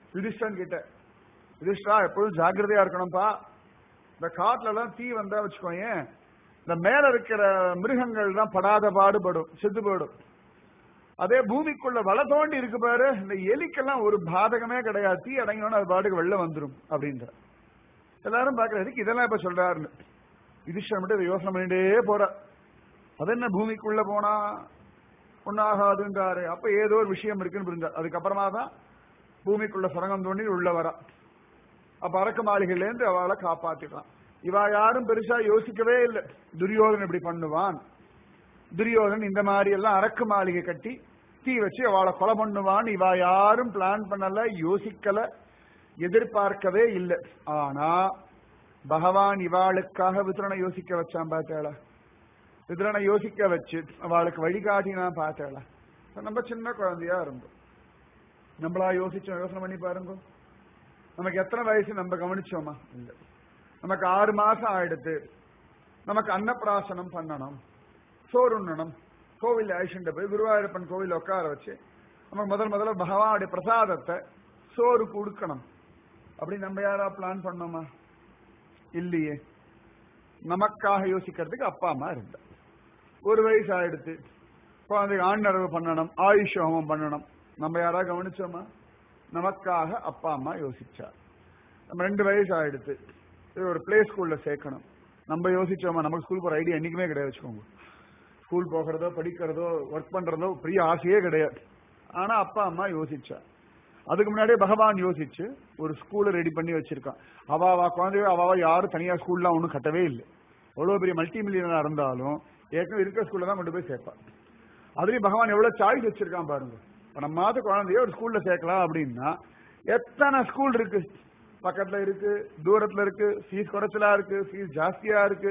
யுதிஷ்டன் கிட்ட, யுதிஷ்டா எப்பொழுதும் ஜாக்கிரதையா இருக்கணும்பா. இந்த காட்டுல எல்லாம் தீ வந்தா வச்சுக்கோங்க, இந்த மேல இருக்கிற மிருகங்கள் தான் படாத பாடுபடும், செத்து போயிடும். அதே பூமிக்குள்ள வள தோண்டி இருக்கு பாரு, இந்த எலிக்கெல்லாம் ஒரு பாதகமே கிடையாது, தீ அடங்கினோன்னு அது பாட்டுக்கு வெள்ள வந்துடும் அப்படின்ற. எல்லாரும் பாக்குறதுக்கு இதெல்லாம் இப்ப சொல்றாருன்னு யுதிஷ்டர் மட்டும் இதை யோசனை பண்ணிட்டே போற. அது என்ன பூமிக்குள்ள போனா ஒன்னாகாதுன்றாரு. அப்ப ஏதோ ஒரு விஷயம் இருக்குன்னு புரிஞ்சார். அதுக்கப்புறமா தான் பூமிக்குள்ள சுரங்கம் தோண்டி உள்ள வரா. அப்ப அரக்க மாளிகையில இருந்து அவளை காப்பாத்திட்டான். இவா யாரும் பெருசா யோசிக்கவே இல்லை துரியோதன் இப்படி பண்ணுவான், துரியோதன் இந்த மாதிரி எல்லாம் அரக்கு மாளிகை கட்டி தீ வச்சு அவளை கொலை பண்ணுவான். இவா யாரும் பிளான் பண்ணல, யோசிக்கல, எதிர்பார்க்கவே இல்லை. ஆனா பகவான் இவாளுக்காக விதுரனை யோசிக்க வச்சான். பார்த்தாளா, விதுரனை யோசிக்க வச்சு அவளுக்கு வழிகாட்டினா. பார்த்தாளா, நம்ம சின்ன குழந்தையா இருந்தோம், நம்மளா யோசிச்சோம்? யோசனை பண்ணி பாருங்க, நமக்கு எத்தனை வயசு நம்ம கவனிச்சோமா? இல்லை. நமக்கு 6 மாசம் ஆயிடுத்து, நமக்கு அன்னப்பிராசனம் பண்ணணும், சோறுண்ணணும், கோவில் ஐஷண்ட போய் குருவாயூரப்பன் கோவில் உட்கார வச்சு நமக்கு முதல்ல பகவானுடைய பிரசாதத்தை சோறு கொடுக்கணும் அப்படி நம்ம யாரா பிளான் பண்ணோமா? இல்லையே. நமக்காக யோசிக்கிறதுக்கு அப்பா அம்மா இருந்தா. 1 வயசு ஆயிடுத்து, குழந்தைக்கு ஆண்டரவு பண்ணணும், ஆயுஷ் ஹோமம் பண்ணணும், நம்ம யாரா கவனிச்சோமா? நமக்காக அப்பா அம்மா யோசிச்சார். நம்ம 2 வயசு ஆயிடுத்து, ஒரு பிளே ஸ்கூல்ல சேர்க்கணும், நம்ம யோசிச்சோமா? நமக்கு ஸ்கூல் போற ஐடியா என்னைக்குமே கிடையாது வச்சுக்கோங்க. ஸ்கூல் போகிறதோ படிக்கிறதோ ஒர்க் பண்றதோ பெரிய ஆசையே கிடையாது. ஆனா அப்பா அம்மா யோசிச்சா. அதுக்கு முன்னாடியே பகவான் யோசிச்சு ஒரு ஸ்கூலை ரெடி பண்ணி வச்சிருக்கான். அவாவா குழந்தையோ அவாவா யாரும் தனியா ஸ்கூல்லாம் ஒன்றும் கட்டவே இல்லை. எவ்வளவு பெரிய மல்டி மில்லியனா இருந்தாலும் ஏற்கனவே இருக்கிற ஸ்கூல்ல தான் கொண்டு போய் சேர்ப்பான். அதுலயும் பகவான் எவ்வளவு சாய்ஸ் வச்சிருக்கான் பாருங்க. நம்ம மாத குழந்தைய ஒரு ஸ்கூல்ல சேர்க்கலாம் அப்படின்னா எத்தனை ஸ்கூல் இருக்கு, பக்கத்துல இருக்கு, தூரத்துல இருக்கு, ஃபீஸ் குறைச்சலா இருக்கு, ஃபீஸ் ஜாஸ்தியா இருக்கு.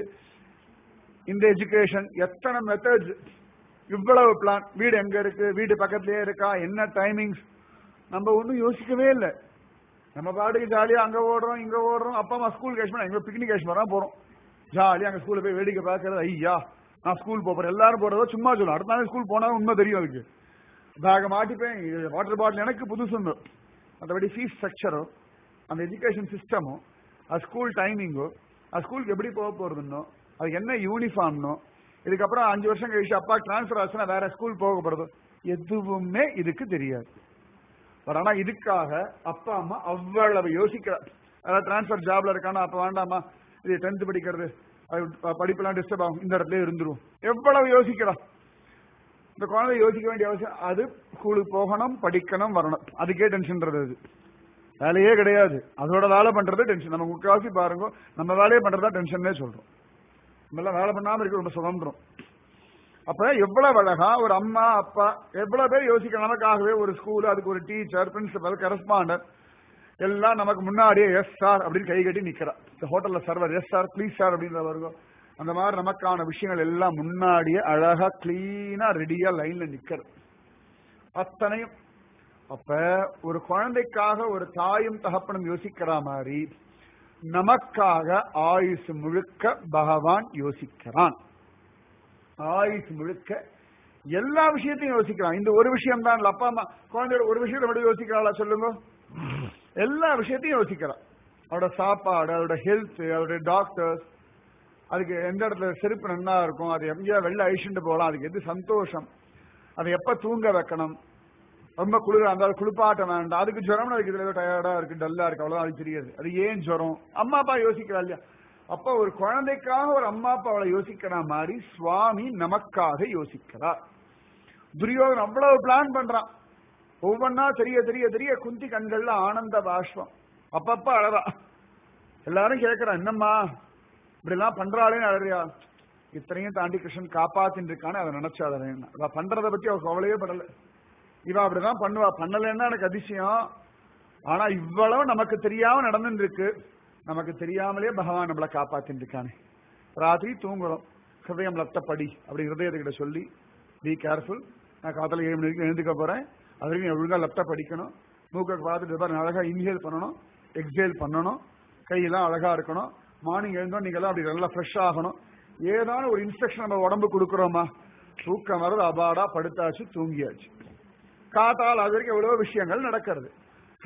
இந்த எஜுகேஷன் எத்தனை மெத்தட்ஸ், இவ்வளவு பிளான், வீடு எங்க இருக்கு, வீடு பக்கத்திலேயே இருக்கா, என்ன டைமிங்ஸ், நம்ம ஒன்றும் யோசிக்கவே இல்லை. நம்ம பாட்டுக்கு ஜாலியா அங்க ஓடுறோம் இங்க ஓடுறோம். அப்பா அம்மா ஸ்கூல் கேஷ் எங்க பிக்னிக் கேஷ் வரா போறோம், ஜாலியா அங்க ஸ்கூல்ல போய் வேடிக்கை பார்க்கறது. ஐயா நான் ஸ்கூல் போறேன், எல்லாரும் போறதோ சும்மா சொல்லும், அடுத்த நாள் ஸ்கூல் போனா உண்மை தெரியும். அதுக்கு பேக மாட்டிப்பேன், வாட்டர் பாட்டில் எனக்கு புதுசு. மற்றபடி ஃபீஸ் ஸ்ட்ரக்சரோ, அந்த எஜுகேஷன் சிஸ்டமோ, அது ஸ்கூல் டைமிங்கோ, அது ஸ்கூலுக்கு எப்படி போக போறதுன்னோ, அதுக்கு என்ன யூனிஃபார்ம்னோ, இதுக்கப்புறம் 5 வருஷம் கழிச்சு அப்பா டிரான்ஸ்பர் ஆச்சுன்னா வேற ஸ்கூல் போகப்படுறதோ எதுவுமே இதுக்கு தெரியாது. பட் ஆனா இதுக்காக அப்பா அம்மா அவ்வளவு யோசிக்கிறார். அதாவது டிரான்ஸ்பர் ஜாப்ல இருக்கானா அப்ப வேண்டாமா, இது 10th படிக்கிறது படிப்பெல்லாம் டிஸ்டர்ப் ஆகும், இந்த இடத்துல இருந்துரும், எவ்வளவு யோசிக்கிறா. இந்த குழந்தை யோசிக்க வேண்டிய அவசியம், அது ஸ்கூலுக்கு போகணும், படிக்கணும், வரணும், அதுக்கே டென்ஷன்றது. அது வேலையே கிடையாது, அதோட வேலை பண்றது டென்ஷன். நம்ம முக்காவாசி பாருங்க, நம்ம வேலையை பண்றதா டென்ஷன்னே சொல்றோம். நம்ம எல்லாம் வேலை பண்ணாம இருக்க ரொம்ப சுதந்திரம். அப்ப எவ்வளவு அழகா ஒரு அம்மா அப்பா எவ்வளவு பேர் யோசிக்க, நமக்காகவே ஒரு ஸ்கூல், அதுக்கு ஒரு டீச்சர், பிரின்சிபல், கரஸ்பாண்டன்ட் எல்லாம் நமக்கு முன்னாடியே எஸ் சார் அப்படின்னு கை கட்டி நிக்கிறா. இந்த ஹோட்டல்ல server yes sir please sir அப்படின்ற வருவோம். அந்த மாதிரி நமக்கான விஷயங்கள் எல்லாம் முன்னாடியே அழகா கிளீனா ரெடியா லைன்ல நிக்கிறது அத்தனையும். அப்ப ஒரு குழந்தைக்காக ஒரு தாயும் தகப்பனும் யோசிக்கிற மாதிரி நமக்காக ஆயுசு முழுக்க பகவான் யோசிக்கிறான். ஆயுசு முழுக்க எல்லா விஷயத்தையும் யோசிக்கிறான். இந்த ஒரு விஷயம் தான் அப்பா அம்மா குழந்தையோட ஒரு விஷயத்தை மட்டும் யோசிக்கிறாளா சொல்லுங்க? எல்லா விஷயத்தையும் யோசிக்கிறான். அவரோட சாப்பாடு, அவரோட ஹெல்த், அவருடைய டாக்டர்ஸ், அதுக்கு எந்த இடத்துல செருப்பு நல்லா இருக்கும், அது எங்கேயா வெளில அழிச்சுட்டு போகலாம், அதுக்கு எது சந்தோஷம், அதை எப்ப தூங்க வைக்கணும், ரொம்ப குளிர அந்த குளிப்பாட்ட வேண்டாம், அதுக்கு ஜுரம், அதுக்கு இதுல டயர்டா இருக்கு, டல்லா இருக்கு, அவ்வளவு அது தெரியாது, அது ஏன் ஜுரம், அம்மா அப்பா யோசிக்கிறா இல்லையா? அப்ப ஒரு குழந்தைக்காக ஒரு அம்மா அப்பா அவளை யோசிக்கிற மாதிரி சுவாமி நமக்காக யோசிக்கிறார். துரியோதன் அவ்வளவு பிளான் பண்றான். ஒவ்வொன்னா தெரிய தெரிய தெரிய குந்தி கண்கள்ல ஆனந்த பாஷ்பம். அப்பப்ப அழறா. எல்லாரும் கேட்கிறா, என்னம்மா இப்படி எல்லாம் பண்றாளேன்னு அழறியா? இத்தனையும் தாண்டி கிருஷ்ணன் காப்பாத்தின்னு இருக்கான்னு அதை நினைச்சு அழறேன். அவ பண்றதை பத்தி அவ கவலையே படல. இவ அப்படிதான் பண்ணுவா, பண்ணலன்னா எனக்கு அதிசயம். ஆனா இவ்வளவு நமக்கு தெரியாம நடந்துட்டு இருக்கு. நமக்கு தெரியாமலே பகவான் நம்மளை காப்பாத்தின்னு இருக்கானே. ராத்திரி தூங்குறோம், ஹிருதயம் லப்டப்படி அப்படி ஹிருதயத்துக்கிட்ட சொல்லி பி கேர்ஃபுல், நான் காத்தால 7 மணிக்கு எழுந்துக்க போறேன், அது வரைக்கும் ஒழுங்கா லப்டாப் படிக்கணும், மூக்க பார்த்துட்டு அழகா இன்ஹேல் பண்ணணும், எக்ஸேல் பண்ணணும், கையெல்லாம் அழகா இருக்கணும், மார்னிங் எழுந்தோம் நீங்க எல்லாம் அப்படி நல்லா ஃப்ரெஷ் ஆகணும். ஏதான ஒரு இன்ஸ்ட்ரக்ஷன் நம்ம உடம்பு கொடுக்குறோமா? தூக்கம் வரது, அபாடா படுத்தாச்சு, தூங்கியாச்சு. காத்தால் அது வரைக்கும் எவ்வளவு விஷயங்கள் நடக்கிறது.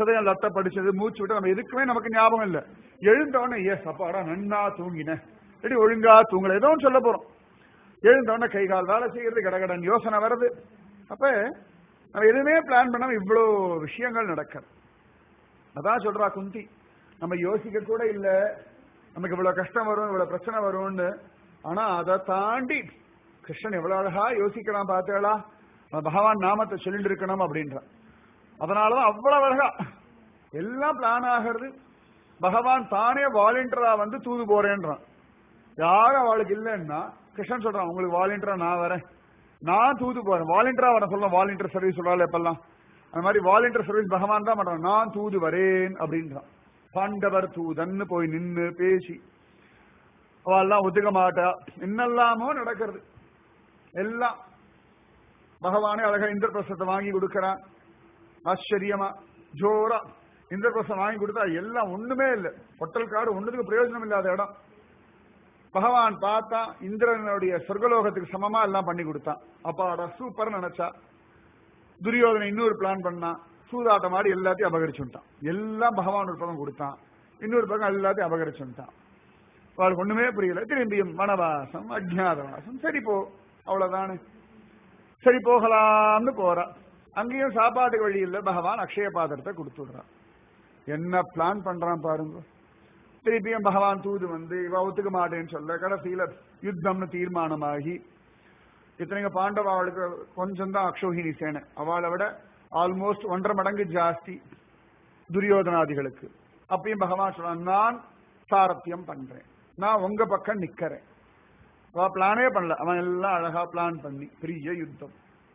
சதயம் லட்ட படிச்சது மூச்சு விட்டு நம்ம எதுக்குமே நமக்கு ஞாபகம் இல்லை. எழுந்தவொடனே அப்பாடா நன்னா தூங்கினேன், இல்லாட்டி ஒழுங்கா தூங்கல, ஏதோ சொல்ல போறோம். எழுந்தவொடனே கை கால் வேலை செய்யறது, கடகடன் யோசனை வருது. அப்ப நம்ம எதுவுமே பிளான் பண்ணாம இவ்வளோ விஷயங்கள் நடக்கிறது. அதான் சொல்றா குந்தி, நம்ம யோசிக்க கூட இல்ல நமக்கு இவ்வளவு கஷ்டம் வரும், இவ்வளவு பிரச்சனை வரும்னு. ஆனா அதை தாண்டி கிருஷ்ணன் எவ்வளவு அழகா யோசிக்கலாம் பார்த்தேளா, பகவான் நாமத்தை சொல்லிட்டு இருக்கணும் அப்படின்ற. அதனாலதான் அவ்வளவு அழகா எல்லாம் பிளான் ஆகிறது. பகவான் தானே வாலண்டியரா வந்து தூது போறேன்றான். யாரும் அவளுக்கு இல்லைன்னா கிருஷ்ணன் சொல்றான், உங்களுக்கு வாலண்டியரா நான் வரேன், நான் தூது போறேன். வாலண்டியரா வர சொல்ல, வாலண்டியர் சர்வீஸ் சொல்றாள் எப்பெல்லாம், அந்த மாதிரி வாலண்டியர் சர்வீஸ் பகவான் தான் பண்றான். நான் தூது வரேன் அப்படின்றான். பாண்டவர் தூதன்னு போய் நின்று பேசி அவெல்லாம் ஒத்துக்க மாட்டா, என்னெல்லாமோ நடக்கிறது. எல்லாம் பகவானே அழகா இந்திரபிரசத்தை வாங்கி கொடுக்கறான். ஆச்சரியமா ஜோரா இந்திரபிரசம் வாங்கி கொடுத்தா எல்லாம் ஒண்ணுமே இல்லை, பொட்டல் காடு ஒண்ணுக்கு பிரயோஜனம் இல்லாத இடம். பகவான் பார்த்தா இந்திரனுடைய சொர்க்கலோகத்துக்கு சமமா எல்லாம் பண்ணி கொடுத்தான். அப்பாடா சூப்பர் நினைச்சா. துரியோதனை இன்னொரு பிளான் பண்ணான், சூதாட்டம் ஆடி எல்லாத்தையும் அபகரிச்சுட்டான். எல்லாம் பகவான் ஒரு பக்கம் கொடுத்தான், இன்னொரு பக்கம் எல்லாத்தையும் அபகரிச்சுட்டான். அவளுக்கு ஒண்ணுமே புரியல. திரும்பியும் வனவாசம், அஜ்ஞாதவாசம், சரி போ அவ்வளவுதானே, சரி போகலாம்னு போறா. அங்கேயும் சாப்பாட்டுக்கு வழி இல்லை, பகவான் அக்ஷய பாத்திரத்தை கொடுத்துடுறான். என்ன பிளான் பண்றான் பாருங்க. திருப்பியும் பகவான் தூது வந்து இவ ஒத்துக்க மாட்டேன்னு சொல்ல, கடைசியில யுத்தம்னு தீர்மானமாகி, இத்தனைங்க பாண்டவ அவளுக்கு கொஞ்சம் தான் அக்ஷோஹினி சேனை, அவளை விட ஆல்மோஸ்ட் 1.5 மடங்கு ஜாஸ்தி துரியோதனாதிகளுக்கு. அப்பயும் பகவான் சொல்றான், நான் சாரத்தியம் பண்றேன், நான் உங்க பக்கம் நிக்கிறேன். அவன் பிளானே பண்ணல, அவன் எல்லாம் அழகா பிளான் பண்ணி பெரிய யுத்தம்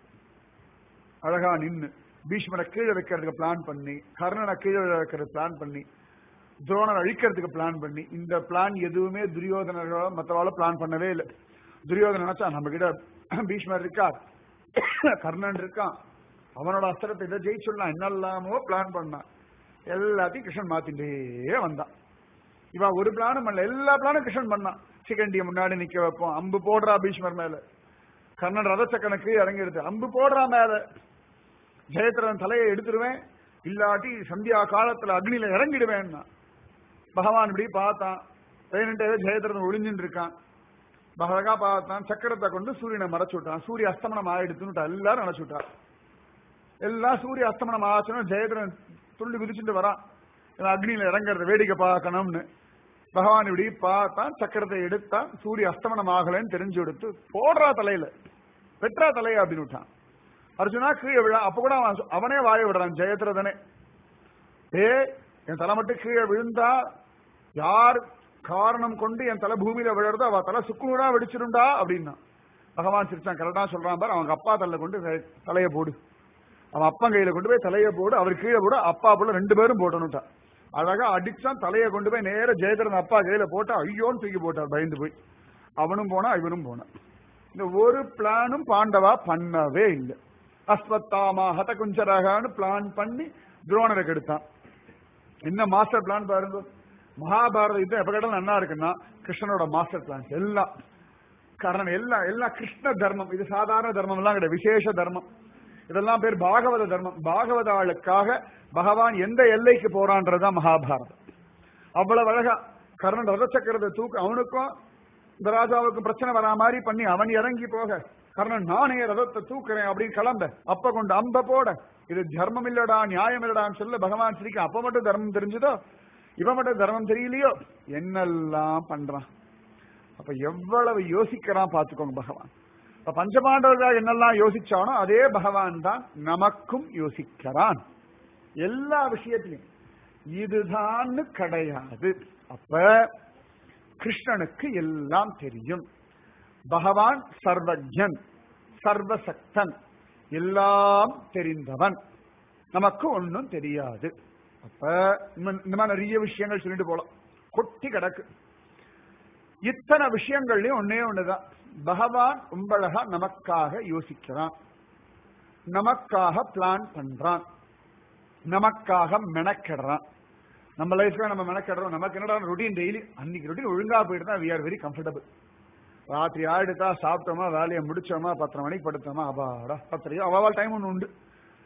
அழகா நின்று பீஷ்மரை கீழே வைக்கிறதுக்கு பிளான் பண்ணி, கர்ணனை கீழே வைக்கிறதுக்கு பிளான் பண்ணி, துரோணர் அழிக்கிறதுக்கு பிளான் பண்ணி. இந்த பிளான் எதுவுமே துரியோதனர்களோ மற்றவாளோ பிளான் பண்ணவே இல்லை. துரியோதன நினைச்சா நம்ம கிட்ட பீஷ்மர் இருக்கா, கர்ணன் இருக்கான், அவனோட அஸ்திரத்தை இதை ஜெயிச்சுடலாம், என்னெல்லாமோ பிளான் பண்ணான். எல்லாத்தையும் கிருஷ்ணன் மாத்திட்டே வந்தான். இவன் ஒரு பிளானும் பண்ணல, எல்லா பிளானும் கிருஷ்ணன் பண்ணான். சிகண்டிய முன்னாடி நிக்க வைப்போம், அம்பு போடுறா பீஷ்மர் மேல, கர்ணன் ரத சக்கனுக்கு இறங்கி எடுத்து அம்பு போடுறா மேல, ஜெயத்ரன் தலையை எடுத்துருவேன், இல்லாட்டி சந்தியா காலத்துல அக்னியில இறங்கிடுவேன். பகவான் இப்படி பார்த்தான், ஜெயத்ரன் ஒளிஞ்சுட்டு இருக்கான். பகவகா பார்த்தான், சக்கரத்தை கொண்டு சூரியனை மறைச்சு விட்டான். சூரிய அஸ்தமனம் ஆயிடுத்துன்னு எல்லாரும் நினைச்சு விட்டான். எல்லாம் சூரிய அஸ்தமனம் ஆச்சுன்னு ஜெயத்ரன் துள்ளி குதிச்சுட்டு வரான், அக்னியில இறங்குறத வேடிக்கை பார்க்கணும்னு. பகவான் இப்படி பார்த்தான், சக்கரத்தை எடுத்தான், சூரிய அஸ்தமனம் ஆகலன்னு தெரிஞ்சு எடுத்து போடுறா தலையில, வெற்றா தலையா அப்படின்னு விட்டான். அர்ஜுனா கீழே விழா. அப்ப கூட அவனே வாய விடுறான் ஜெயத்ரதனே, என் தலை மட்டும் கீழே விழுந்தா யார் காரணம் கொண்டு என் தலை பூமியில விழுறதோ அவ தலை சுக்குநூறா வெடிச்சிருந்தா அப்படின்னா. பகவான் சிரிச்சான், கரெக்டா சொல்றான் பாரு, அவங்க அப்பா தலையில கொண்டு தலையை போடு, அவன் அப்பா கையில கொண்டு போய் தலையை போடு, அவர் கீழே போடு, அப்பா போல 2 பேரும் போட்டணும்ட்டா. அழகா அடிச்சான், தலையை கொண்டு போய் நேர ஜெயத்ரன் அப்பா கையில போட்டா ஐயோன்னு தூக்கி போட்டார் பயந்து போய். அவனும் போனா இவனும் போனான். இந்த ஒரு பிளானும் பாண்டவா பண்ணவே இல்லை. அஸ்வத்தாமா ஹத குஞ்சரகான்னு பிளான் பண்ணி துரோணருக்கு எடுத்தான். என்ன மாஸ்டர் பிளான் பாருங்க. மகாபாரத யுத்தம் எப்ப கேட்டாலும் நல்லா இருக்குன்னா கிருஷ்ணனோட மாஸ்டர் பிளான் எல்லாம். காரணம் எல்லாம் கிருஷ்ண தர்மம். இது சாதாரண தர்மம் எல்லாம் கிடையாது, விசேஷ தர்மம். இதெல்லாம் பேர் பாகவத தர்மம். பாகவத ஆளுக்காக பகவான் எந்த எல்லைக்கு போறான்றதுதான் மகாபாரதம். அவ்வளவு அழகா கர்ணன் ரதச்சக்கரத்தை தூக்க, அவனுக்கும் இந்த ராஜாவுக்கும் பிரச்சனை வரா மாதிரி பண்ணி அவன் இறங்கி போக, கர்ணன் நானே ரதத்தை தூக்குறேன் அப்படின்னு கிளம்ப, அப்ப கொண்டு அம்ப போட, இது தர்மம் இல்லடா நியாயம் இல்லடான்னு சொல்ல பகவான் சிரிக்க. அப்ப மட்டும் தர்மம் தெரிஞ்சதோ, இவ மட்டும் தர்மம் தெரியலையோ, என்னெல்லாம் பண்றான். அப்ப எவ்வளவு யோசிக்கிறான் பாத்துக்கோங்க பகவான். இப்ப பஞ்சபாண்டவர்கள் என்னெல்லாம் யோசிச்சானோ அதே பகவான் தான் நமக்கும் யோசிக்கிறான் எல்லா விஷயத்திலையும். இதுதான் கிடையாது. அப்ப கிருஷ்ணனுக்கு எல்லாம் தெரியும். பகவான் சர்வஜன், சர்வசக்தன், எல்லாம் தெரிந்தவன். நமக்கு ஒன்னும் தெரியாது. அப்ப இந்த மாதிரி நிறைய விஷயங்கள் சொல்லிட்டு போலாம், கொட்டி கிடக்கு. இத்தனை விஷயங்கள்லயும் ஒன்னே ஒண்ணுதான், பகவான் உங்களகா நமக்காக யோசிக்கிறான், நமக்காக பிளான் பண்றான், நமக்காக மெனக்கிடுறான். நம்ம லைஃப்ல நம்ம மெனக்கிடுறோம். நமக்கு என்னடா ரொட்டீன், டெய்லி அன்னைக்கு ரொட்டீன் ஒழுங்கா போயிட்டு தான் we are very comfortable. ராத்திரி ஆயிடுத்தா, சாப்பிட்டோமா, வேலையை முடிச்சோமா, 10 மணிக்கு படுத்தோமா, அபாடா 10 அவள் டைம் ஒன்று உண்டு.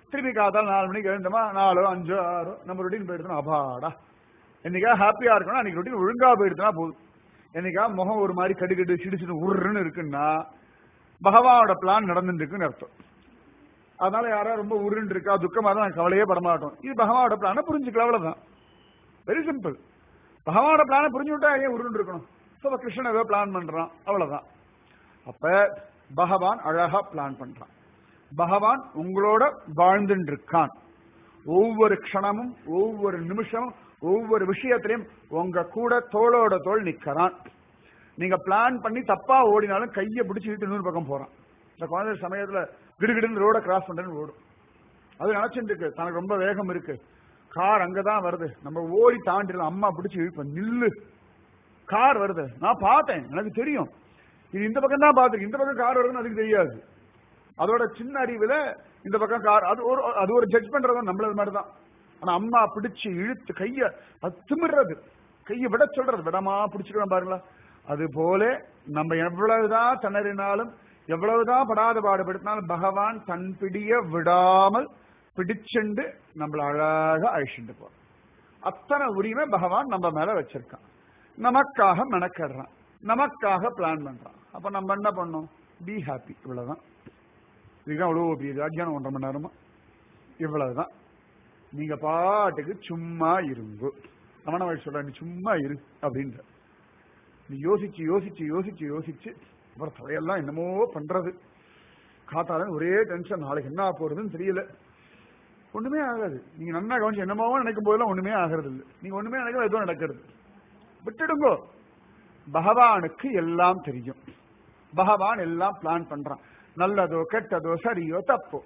திருப்பி காத்தால 4 மணிக்கு எழுந்தோமா 4, 5, 6 நம்ம ரொட்டீன் போயிடுறோம். அப்பாடா என்னைக்கா ஹாப்பியா இருக்கணும், அன்னைக்கு ரொட்டீன் ஒழுங்கா போயிடுச்சுன்னா போதும். என்னைக்கா முகம் ஒரு மாதிரி கடுக்கடு சிடிச்சுட்டு உருன்னு இருக்குன்னா பகவானோட பிளான் நடந்துட்டு இருக்குன்னு அர்த்தம். அதனால யாரா ரொம்ப உருண்டு இருக்கா துக்கமா தான் கவலையே படமாட்டோம். இது பகவானோட பிளான புரிஞ்சுக்கலாம், அவ்வளவுதான். Very simple. பகவானோட பிளான புரிஞ்சு விட்டா ஏன் உருண்டு இருக்கணும்? கிருஷ்ணன் ஏதோ பிளான் பண்றான், அவ்வளவுதான். அப்ப பகவான் அழகா பிளான் பண்றான். பகவான் உங்களோட வாழ்ந்துட்டு இருக்கான். ஒவ்வொரு க்ஷணமும் ஒவ்வொரு நிமிஷமும் ஒவ்வொரு விஷயத்திலையும் உங்க கூட தோளோட தோள் நிக்கிறான். நீங்க பிளான் பண்ணி தப்பா ஓடினாலும் கையை பிடிச்சிட்டு இன்னொரு பக்கம் போறான். இந்த குழந்தை சமயத்துல கிடுகிடுன்னு ரோட கிராஸ் பண்றேன்னு ஓடும். அது நினைச்சுட்டு இருக்கு தனக்கு ரொம்ப வேகம் இருக்கு, கார் அங்கதான் வருது, நம்ம ஓடி தாண்டிடலாம். அம்மா பிடிச்சி இழுப்ப, நில்லு, கார் வருது, நான் பார்த்தேன், எனக்கு தெரியும், இது இந்த பக்கம் தான் பாத்துருக்கு, இந்த பக்கம் கார் வருதுன்னு அதுக்கு தெரியாது. அதோட சின்ன அறிவுல இந்த பக்கம் கார், அது ஒரு ஜட்ஜ் பண்றது நம்மளது மாதிரிதான். ஆனா அம்மா பிடிச்சு இழுத்து கைய திமிர்றது, கையை விட சொல்றது, விடமா பிடிச்சுக்கலாம் பாருங்களா. அது போல நம்ம எவ்வளவுதான் திணறினாலும் எவ்வளவுதான் படாத பாடுபடுத்தினாலும் பகவான் தன் பிடிய விடாமல் பிடிச்சுண்டு நம்மள அழகா அழிச்சுட்டு போறோம். அத்தனை உரிமை பகவான் நம்ம மேல வச்சிருக்கான். நமக்காக மெனக்கடுறான், நமக்காக பிளான் பண்றான். அப்ப நம்ம என்ன பண்ணோம்? பி ஹாப்பி, இவ்வளவுதான். இதுதான் அவ்வளவு பெரிய அத்தியானம் 1.5 மணி நேரமா. இவ்வளவுதான். நீங்க பாட்டுக்கு சும்மா இருங்க. ரமண மகரிஷி சொல்ற, நீ சும்மா இரு அப்படின்ற. நீ யோசிச்சு யோசிச்சு யோசிச்சு யோசிச்சு அப்புறம் தலையெல்லாம் என்னமோ பண்றது, காத்தால ஒரே டென்ஷன், நாளைக்கு என்ன போறதுன்னு தெரியல, ஒண்ணுமே ஆகாது. நீங்க நன்னா கவனிச்சு என்னமோ நினைக்கும் போதெல்லாம் ஒண்ணுமே ஆகிறது இல்லை. நீங்க ஒண்ணுமே நினைக்க எதுவும் நடக்கிறது. விட்டுடுங்கோ. பகவானுக்கு எல்லாம் தெரியும். பகவான் எல்லாம் பிளான் பண்றான். நல்லதோ கெட்டதோ சரியோ தப்போ.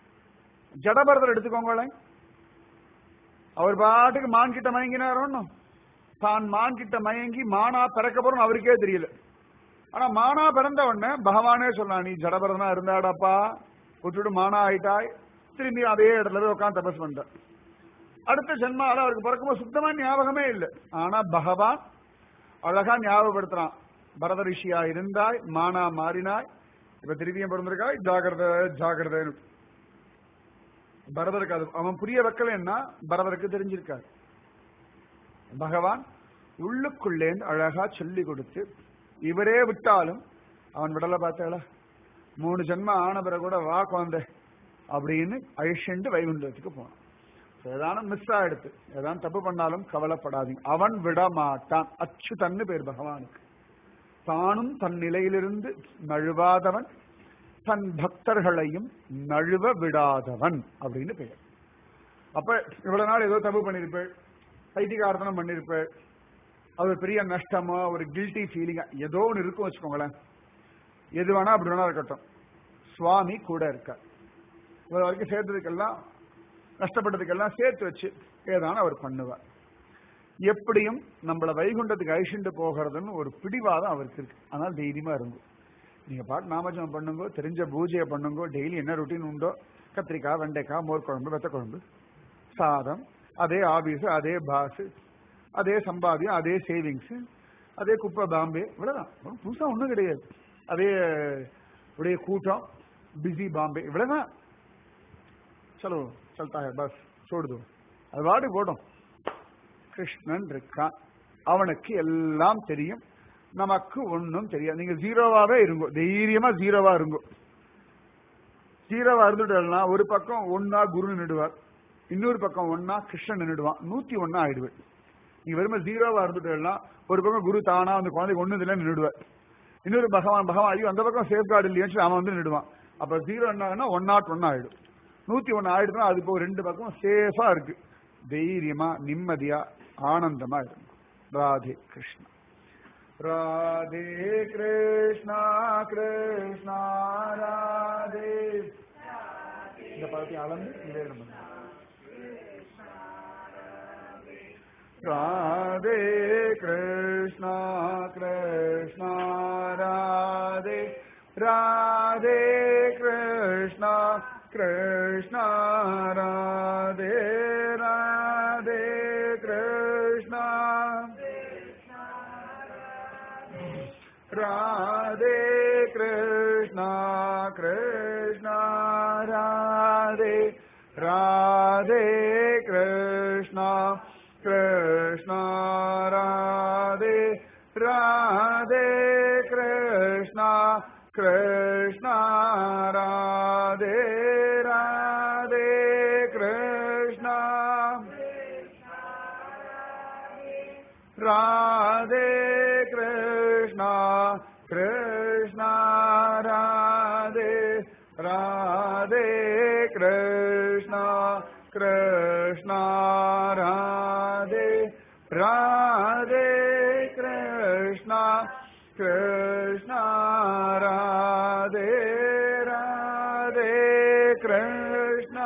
ஜடபரதர் எடுத்துக்கோங்களேன். அவர் பாட்டுக்கு மான் கிட்ட மயங்கினாரோன்னு, தான் மான் கிட்ட மயங்கி மானா பிறக்க போறோம்னு அவருக்கே தெரியல. ஆனா மானா பிறந்த உடனே பகவானே சொல்லலாம், நீ ஜடபரதனா இருந்தாடாப்பா, விட்டுட்டு மானா ஆயிட்டாய், திரும்பி அதே இடத்துல போய் உட்காந்து தபஸ் பண்ற. அடுத்த ஜென்மால அவருக்கு பிறக்கும்போது சுத்தமா ஞாபகமே இல்லை. ஆனா பகவான் அழகா ஞாபகப்படுத்துறான், பரத ரிஷியா இருந்தாய், மானா மாறினாய், இப்ப திரும்பியும் பிறந்திருக்காய், ஜாகிரத ஜாகிரத. பரதருக்கு அது அவன் புரிய வைக்கலன்னா பரதருக்கு தெரிஞ்சிருக்காரு. பகவான் உள்ளுக்குள்ளேந்து அழகா சொல்லி கொடுத்து, இவரே விட்டாலும் அவன் விடல. பார்த்தாளா, 3 ஜென்மம் ஆன பிறகு கூட வா குழந்தை அப்படின்னு அழிச்சுண்டு வைகுண்டத்துக்கு போனான். ஏதானும் மிஸ் ஆயிடுத்து, ஏதாவது தப்பு பண்ணாலும் கவலைப்படாதீங்க, அவன் விட மாட்டான். அச்சுதன்னு பேர் பகவானுக்கு. தானும் தன் நிலையிலிருந்து நழுவாதவன், தன் பக்தர்களையும் நழுவ விடாதவன் அப்படின்னு பெயர். அப்ப இவ்வளவு நாள் ஏதோ தப்பு பண்ணிருப்பேன், பைத்தியகாரத்தனம் பண்ணிருப்பேன், அது பெரிய நஷ்டமா ஒரு கில்ட்டி ஃபீலிங்கா ஏதோ ஒன்று இருக்கும் வச்சுக்கோங்களேன். எது வேணா அப்படி வேணா இருக்கட்டும், சுவாமி கூட இருக்கார். இவ்வளவு வரைக்கும் சேர்த்ததுக்கெல்லாம் நஷ்டப்பட்டதுக்கெல்லாம் சேர்த்து வச்சு ஏதான அவர் பண்ணுவார். எப்படியும் நம்மளை வைகுண்டத்துக்கு அழிச்சுட்டு போகிறதுன்னு ஒரு பிடிவாதம் அவருக்கு இருக்கு. அதனால தைரியமா இருக்கும். நீங்க பாட்டு நாமஜம் பண்ணுங்க, தெரிஞ்ச பூஜையை பண்ணுங்க, டெய்லி என்ன ரொட்டீன் உண்டோ, கத்திரிக்காய், வெண்டைக்காய், மோர் குழம்பு, வெத்த குழம்பு, சாதம், அதே ஆபீஸ், அதே பாஸ், அதே சம்பாதியம், அதே சேவிங்ஸ், அதே குப்பை பாம்பே, இவ்வளவுதான். புதுசா ஒண்ணும் கிடையாது. அதே உடைய கூட்டம், பிஸி பாம்பே, இவ்வளவுதான். சலோ சல்தா பஸ் சோடுதோ, அது வாடி போட்டோம். கிருஷ்ணன் இருக்கான், அவனுக்கு எல்லாம் தெரியும், நமக்கு ஒன்னும் தெரியாது. நீங்க ஜீரோவாவே இருங்கோ, தைரியமா ஜீரோவா இருங்கோ. ஜீரோவா ஒரு பக்கம் ஒன்னா குரு நிடுவார், இன்னொரு பக்கம் ஒன்னா கிருஷ்ணன் நின்றுடுவான், 101 ஆயிடுவேன். நீங்க வெறும ஜீரோவா இருந்துட்டு ஒரு பக்கம் குரு தானா அந்த குழந்தைக்கு ஒண்ணு இல்லைன்னு நின்றுடுவார், இன்னொரு பகவான் ஐயோ அந்த பக்கம் சேஃப்கார்டு இல்லையாச்சு அவன் வந்து நிடுவான். அப்ப ஜீரோ என்ன 101 ஆயிடும். 101 ஆயிடுச்சுன்னா அது இப்போ 2 பக்கம் சேஃபா இருக்கு. தைரியமா நிம்மதியா ஆனந்தமா இருக்கும். ராதே கிருஷ்ணா. ராதே கிருஷ்ணா கிருஷ்ணா ராதே. இந்த படத்தை அளந்து நிவேதனம் பண்ண. Radhe Krishna Krishna Radhe. Radhe Krishna Krishna Radhe. Radhe Krishna Radhe Krishna Krishna Radhe. Krishna Radhe Krishna Krishna Radhe Radhe Krishna Krishna Radhe Radhe Krishna Krishna Radhe Radhe Krishna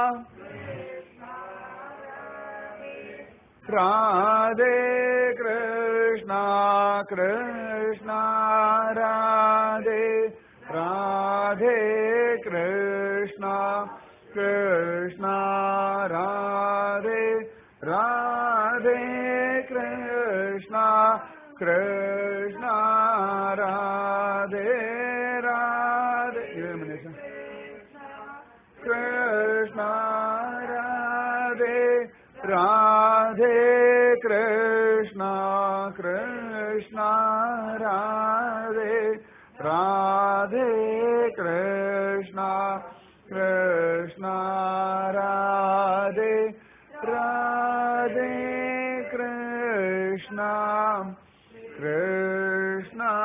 Radhe Krishna Krishna Radhe Radhe Krishna Krishna Radhe Radhe Krishna Krishna Radhe Radhe Krishna Radhe Radhe Krishna Krishna Radhe Radhe Krishna Krishna Radhe Radhe Krishna Krishna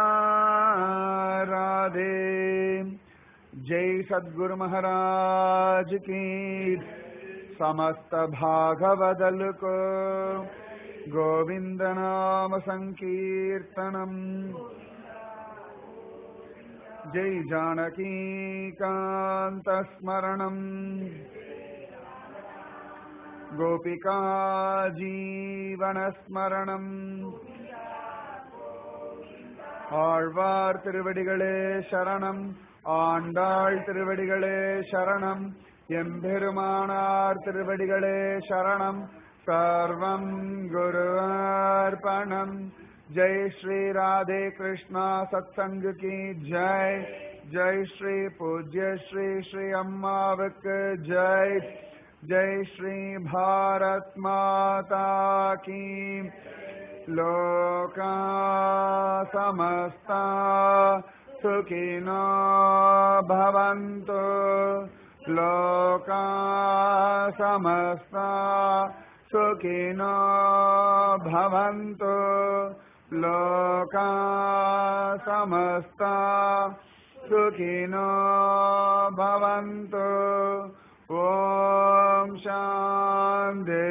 Radhe Jai Sadguru Maharaj Ki समस्त भागवदल को गोविंद नाम संकीर्तनम जय जानकी कांत स्मरणम गोपिका जीवन स्मरणम ஆழ்வார் திருவடிகளே சரணம் ஆண்டாள் திருவடிகளே சரணம் எம்பெருமானார் திருவடிகளே சரணம் சர்வம் குருவார்ப்பணம் ஜெய் ஸ்ரீ ராதே கிருஷ்ணா சத்சங்க கி ஜெய் ஜெய் ஸ்ரீ பூஜ்ய ஸ்ரீ ஸ்ரீ அம்மாவுக்கு ஜெய் ஜெய் ஸ்ரீ பாரத் மாதா கி லோகா சமஸ்தா சுகினோ பவந்து लोका समस्ता सुखिनो भवन्तु लोका समस्ता सुखिनो भवन्तु ॐ शान्ति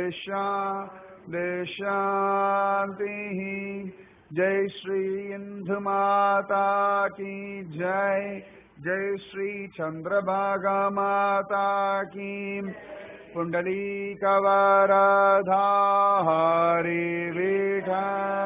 शान्तिः जय श्री इंदु माता की जय जय श्री चंद्रभागा माता की पुंडलीकवरधारी विठल